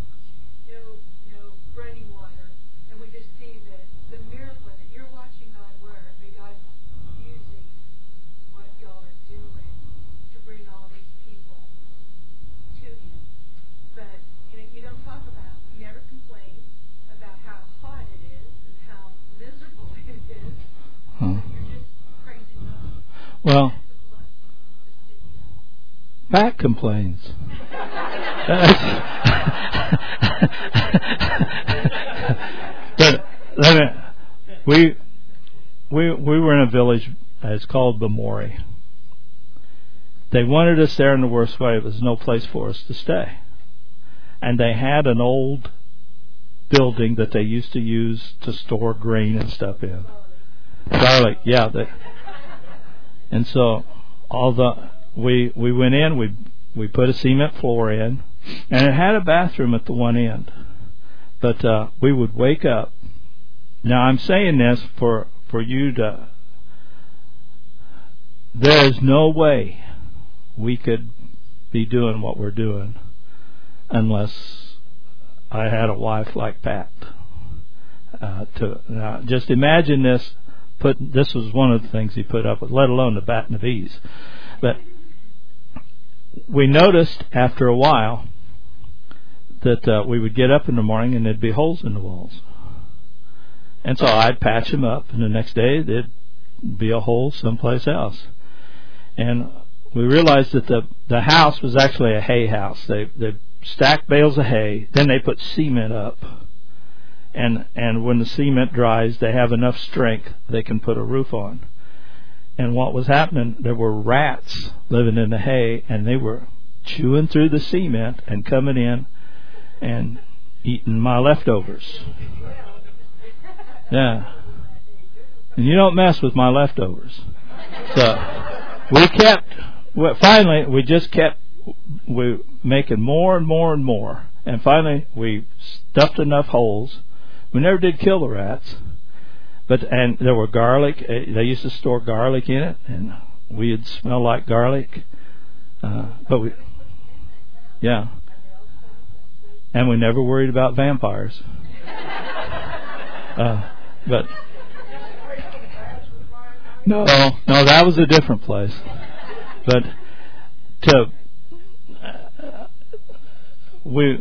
No running water, and we just see that the miracle that you're watching God work, that God's using what y'all are doing to bring all these people to Him. But you don't talk about, you never complain about how hot it is and how miserable it is. You're just praising God. Well, Pat complains. But we were in a village. It's called Bamori. They wanted us there in the worst way. There was no place for us to stay, and they had an old building that they used to use to store grain and stuff in. Garlic, yeah. And so we went in. We put a cement floor in, and it had a bathroom at the one end. But we would wake up. Now I'm saying this for you to. There is no way we could be doing what we're doing unless I had a wife like Pat. Now just imagine this. This was one of the things he put up with, let alone the bat and the bees. But we noticed after a while that we would get up in the morning and there'd be holes in the walls. And so I'd patch them up, and the next day there'd be a hole someplace else. And we realized that the house was actually a hay house. They stacked bales of hay, then they put cement up. And when the cement dries, they have enough strength they can put a roof on. And what was happening, there were rats living in the hay, and they were chewing through the cement and coming in and eating my leftovers. Yeah. And you don't mess with my leftovers. So finally, we making more and more and more. And finally, we stuffed enough holes. We never did kill the rats. And there were garlic. They used to store garlic in it, and we'd smell like garlic. But we, yeah. And we never worried about vampires. But no, that was a different place. But we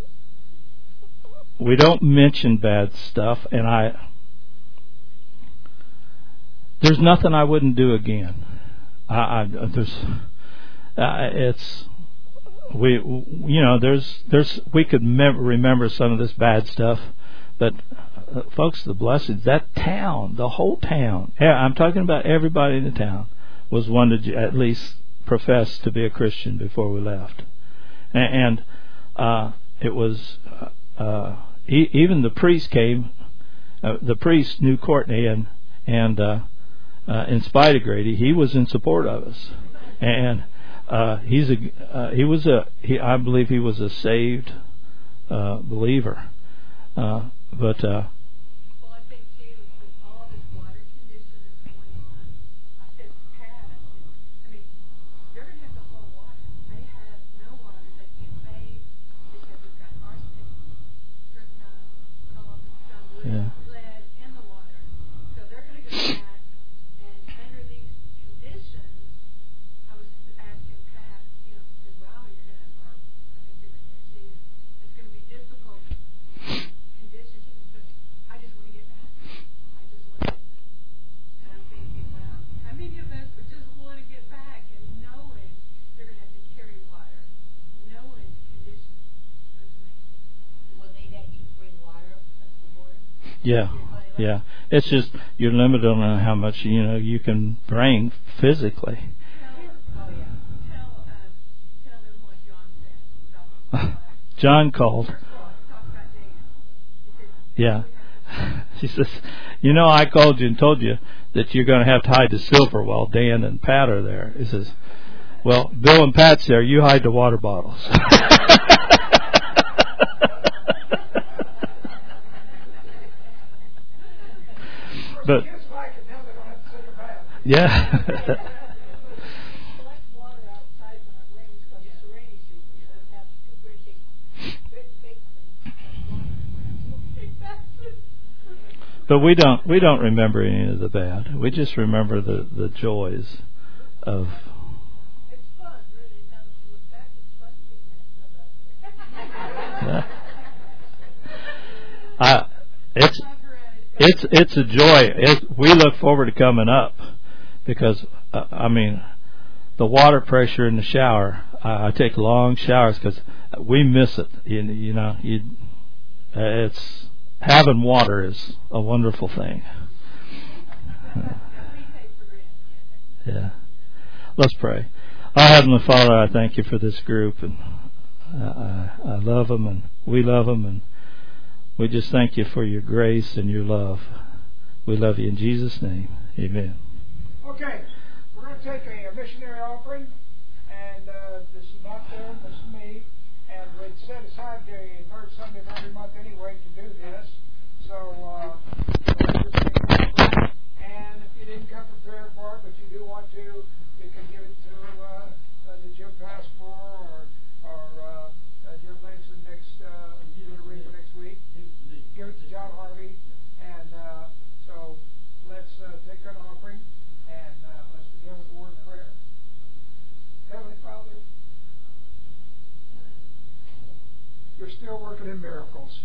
don't mention bad stuff, and there's nothing I wouldn't do again. We could remember some of this bad stuff, but folks, the blessings, that town, the whole town, I'm talking about everybody in the town, was one to at least profess to be a Christian before we left. And it was even the priest came. The priest knew Courtney, and in spite of Grady, he was in support of us. And I believe he was a saved believer. Well, I think too, with all this water condition that's going on, I said to Pat, they're going to have to haul water. They have no water. They can't bathe because it's got arsenic, strychnine, lead in the water. So they're going to go back, and under these conditions, I was asking Pat, said, wow, you're going to, or I think you're going to see it. It's going to be difficult. I just want to get back. And I'm thinking, wow, how many of us would just want to get back and knowing they're going to have to carry water, knowing the conditions. That's amazing. Will they let you bring water up the border? Yeah. It's just you're limited on how much you can bring physically. Tell them what John said. John called. Yeah. She says, I called you and told you that you're going to have to hide the silver while Dan and Pat are there. He says, well, Bill and Pat's there. You hide the water bottles. But, yeah. But we don't remember any of the bad. We just remember the joys of. It's fun, really. Now that you look back, it's fun. It's a joy. We look forward to coming up because the water pressure in the shower. I take long showers because we miss it. It's. Having water is a wonderful thing. Yeah. Let's pray. Our Heavenly Father, I thank you for this group, and I love them, and we love them, and we just thank you for your grace and your love. We love you in Jesus' name. Amen. Okay, we're going to take a missionary offering, and this is not them, this is me. And we'd set aside the third Sunday of every month anyway to do this. So, and if you didn't come prepared for it, but you do want to, you can give it to the Jim Passmore or Jim Langston next week. Give it to John Harvey. And so let's take an offering, and let's begin with the word of prayer. Heavenly Father, you're still working in miracles.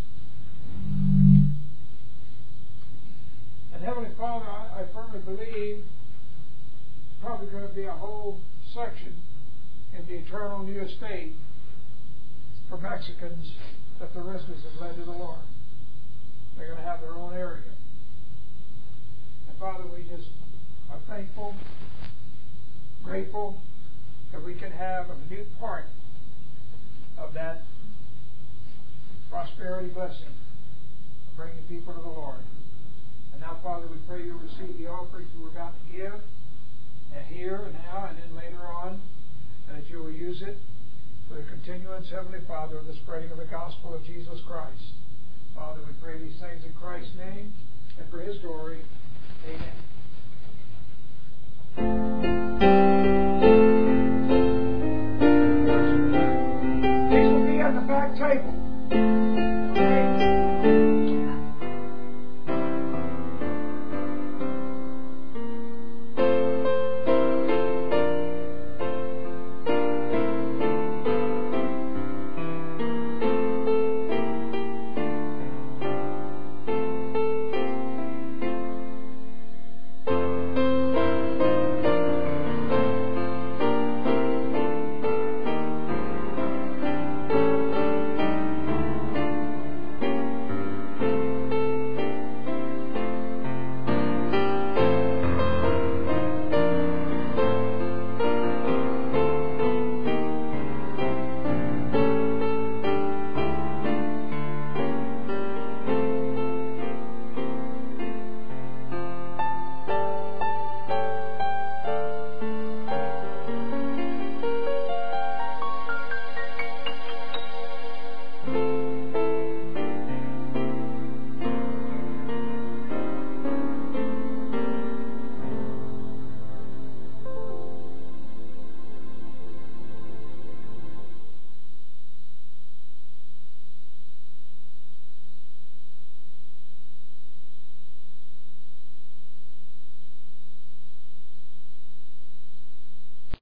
And Heavenly Father, I firmly believe probably going to be a whole section in the eternal new estate for Mexicans that the residents have led to the Lord. They're going to have their own area. And Father, we just are thankful, grateful that we can have a new part of that prosperity blessing, bringing people to the Lord. And now, Father, we pray you'll receive the offerings we're about to give, and here and now, and then later on, and that you will use it for the continuance, Heavenly Father, of the spreading of the gospel of Jesus Christ. Father, we pray these things in Christ's name and for His glory. Amen.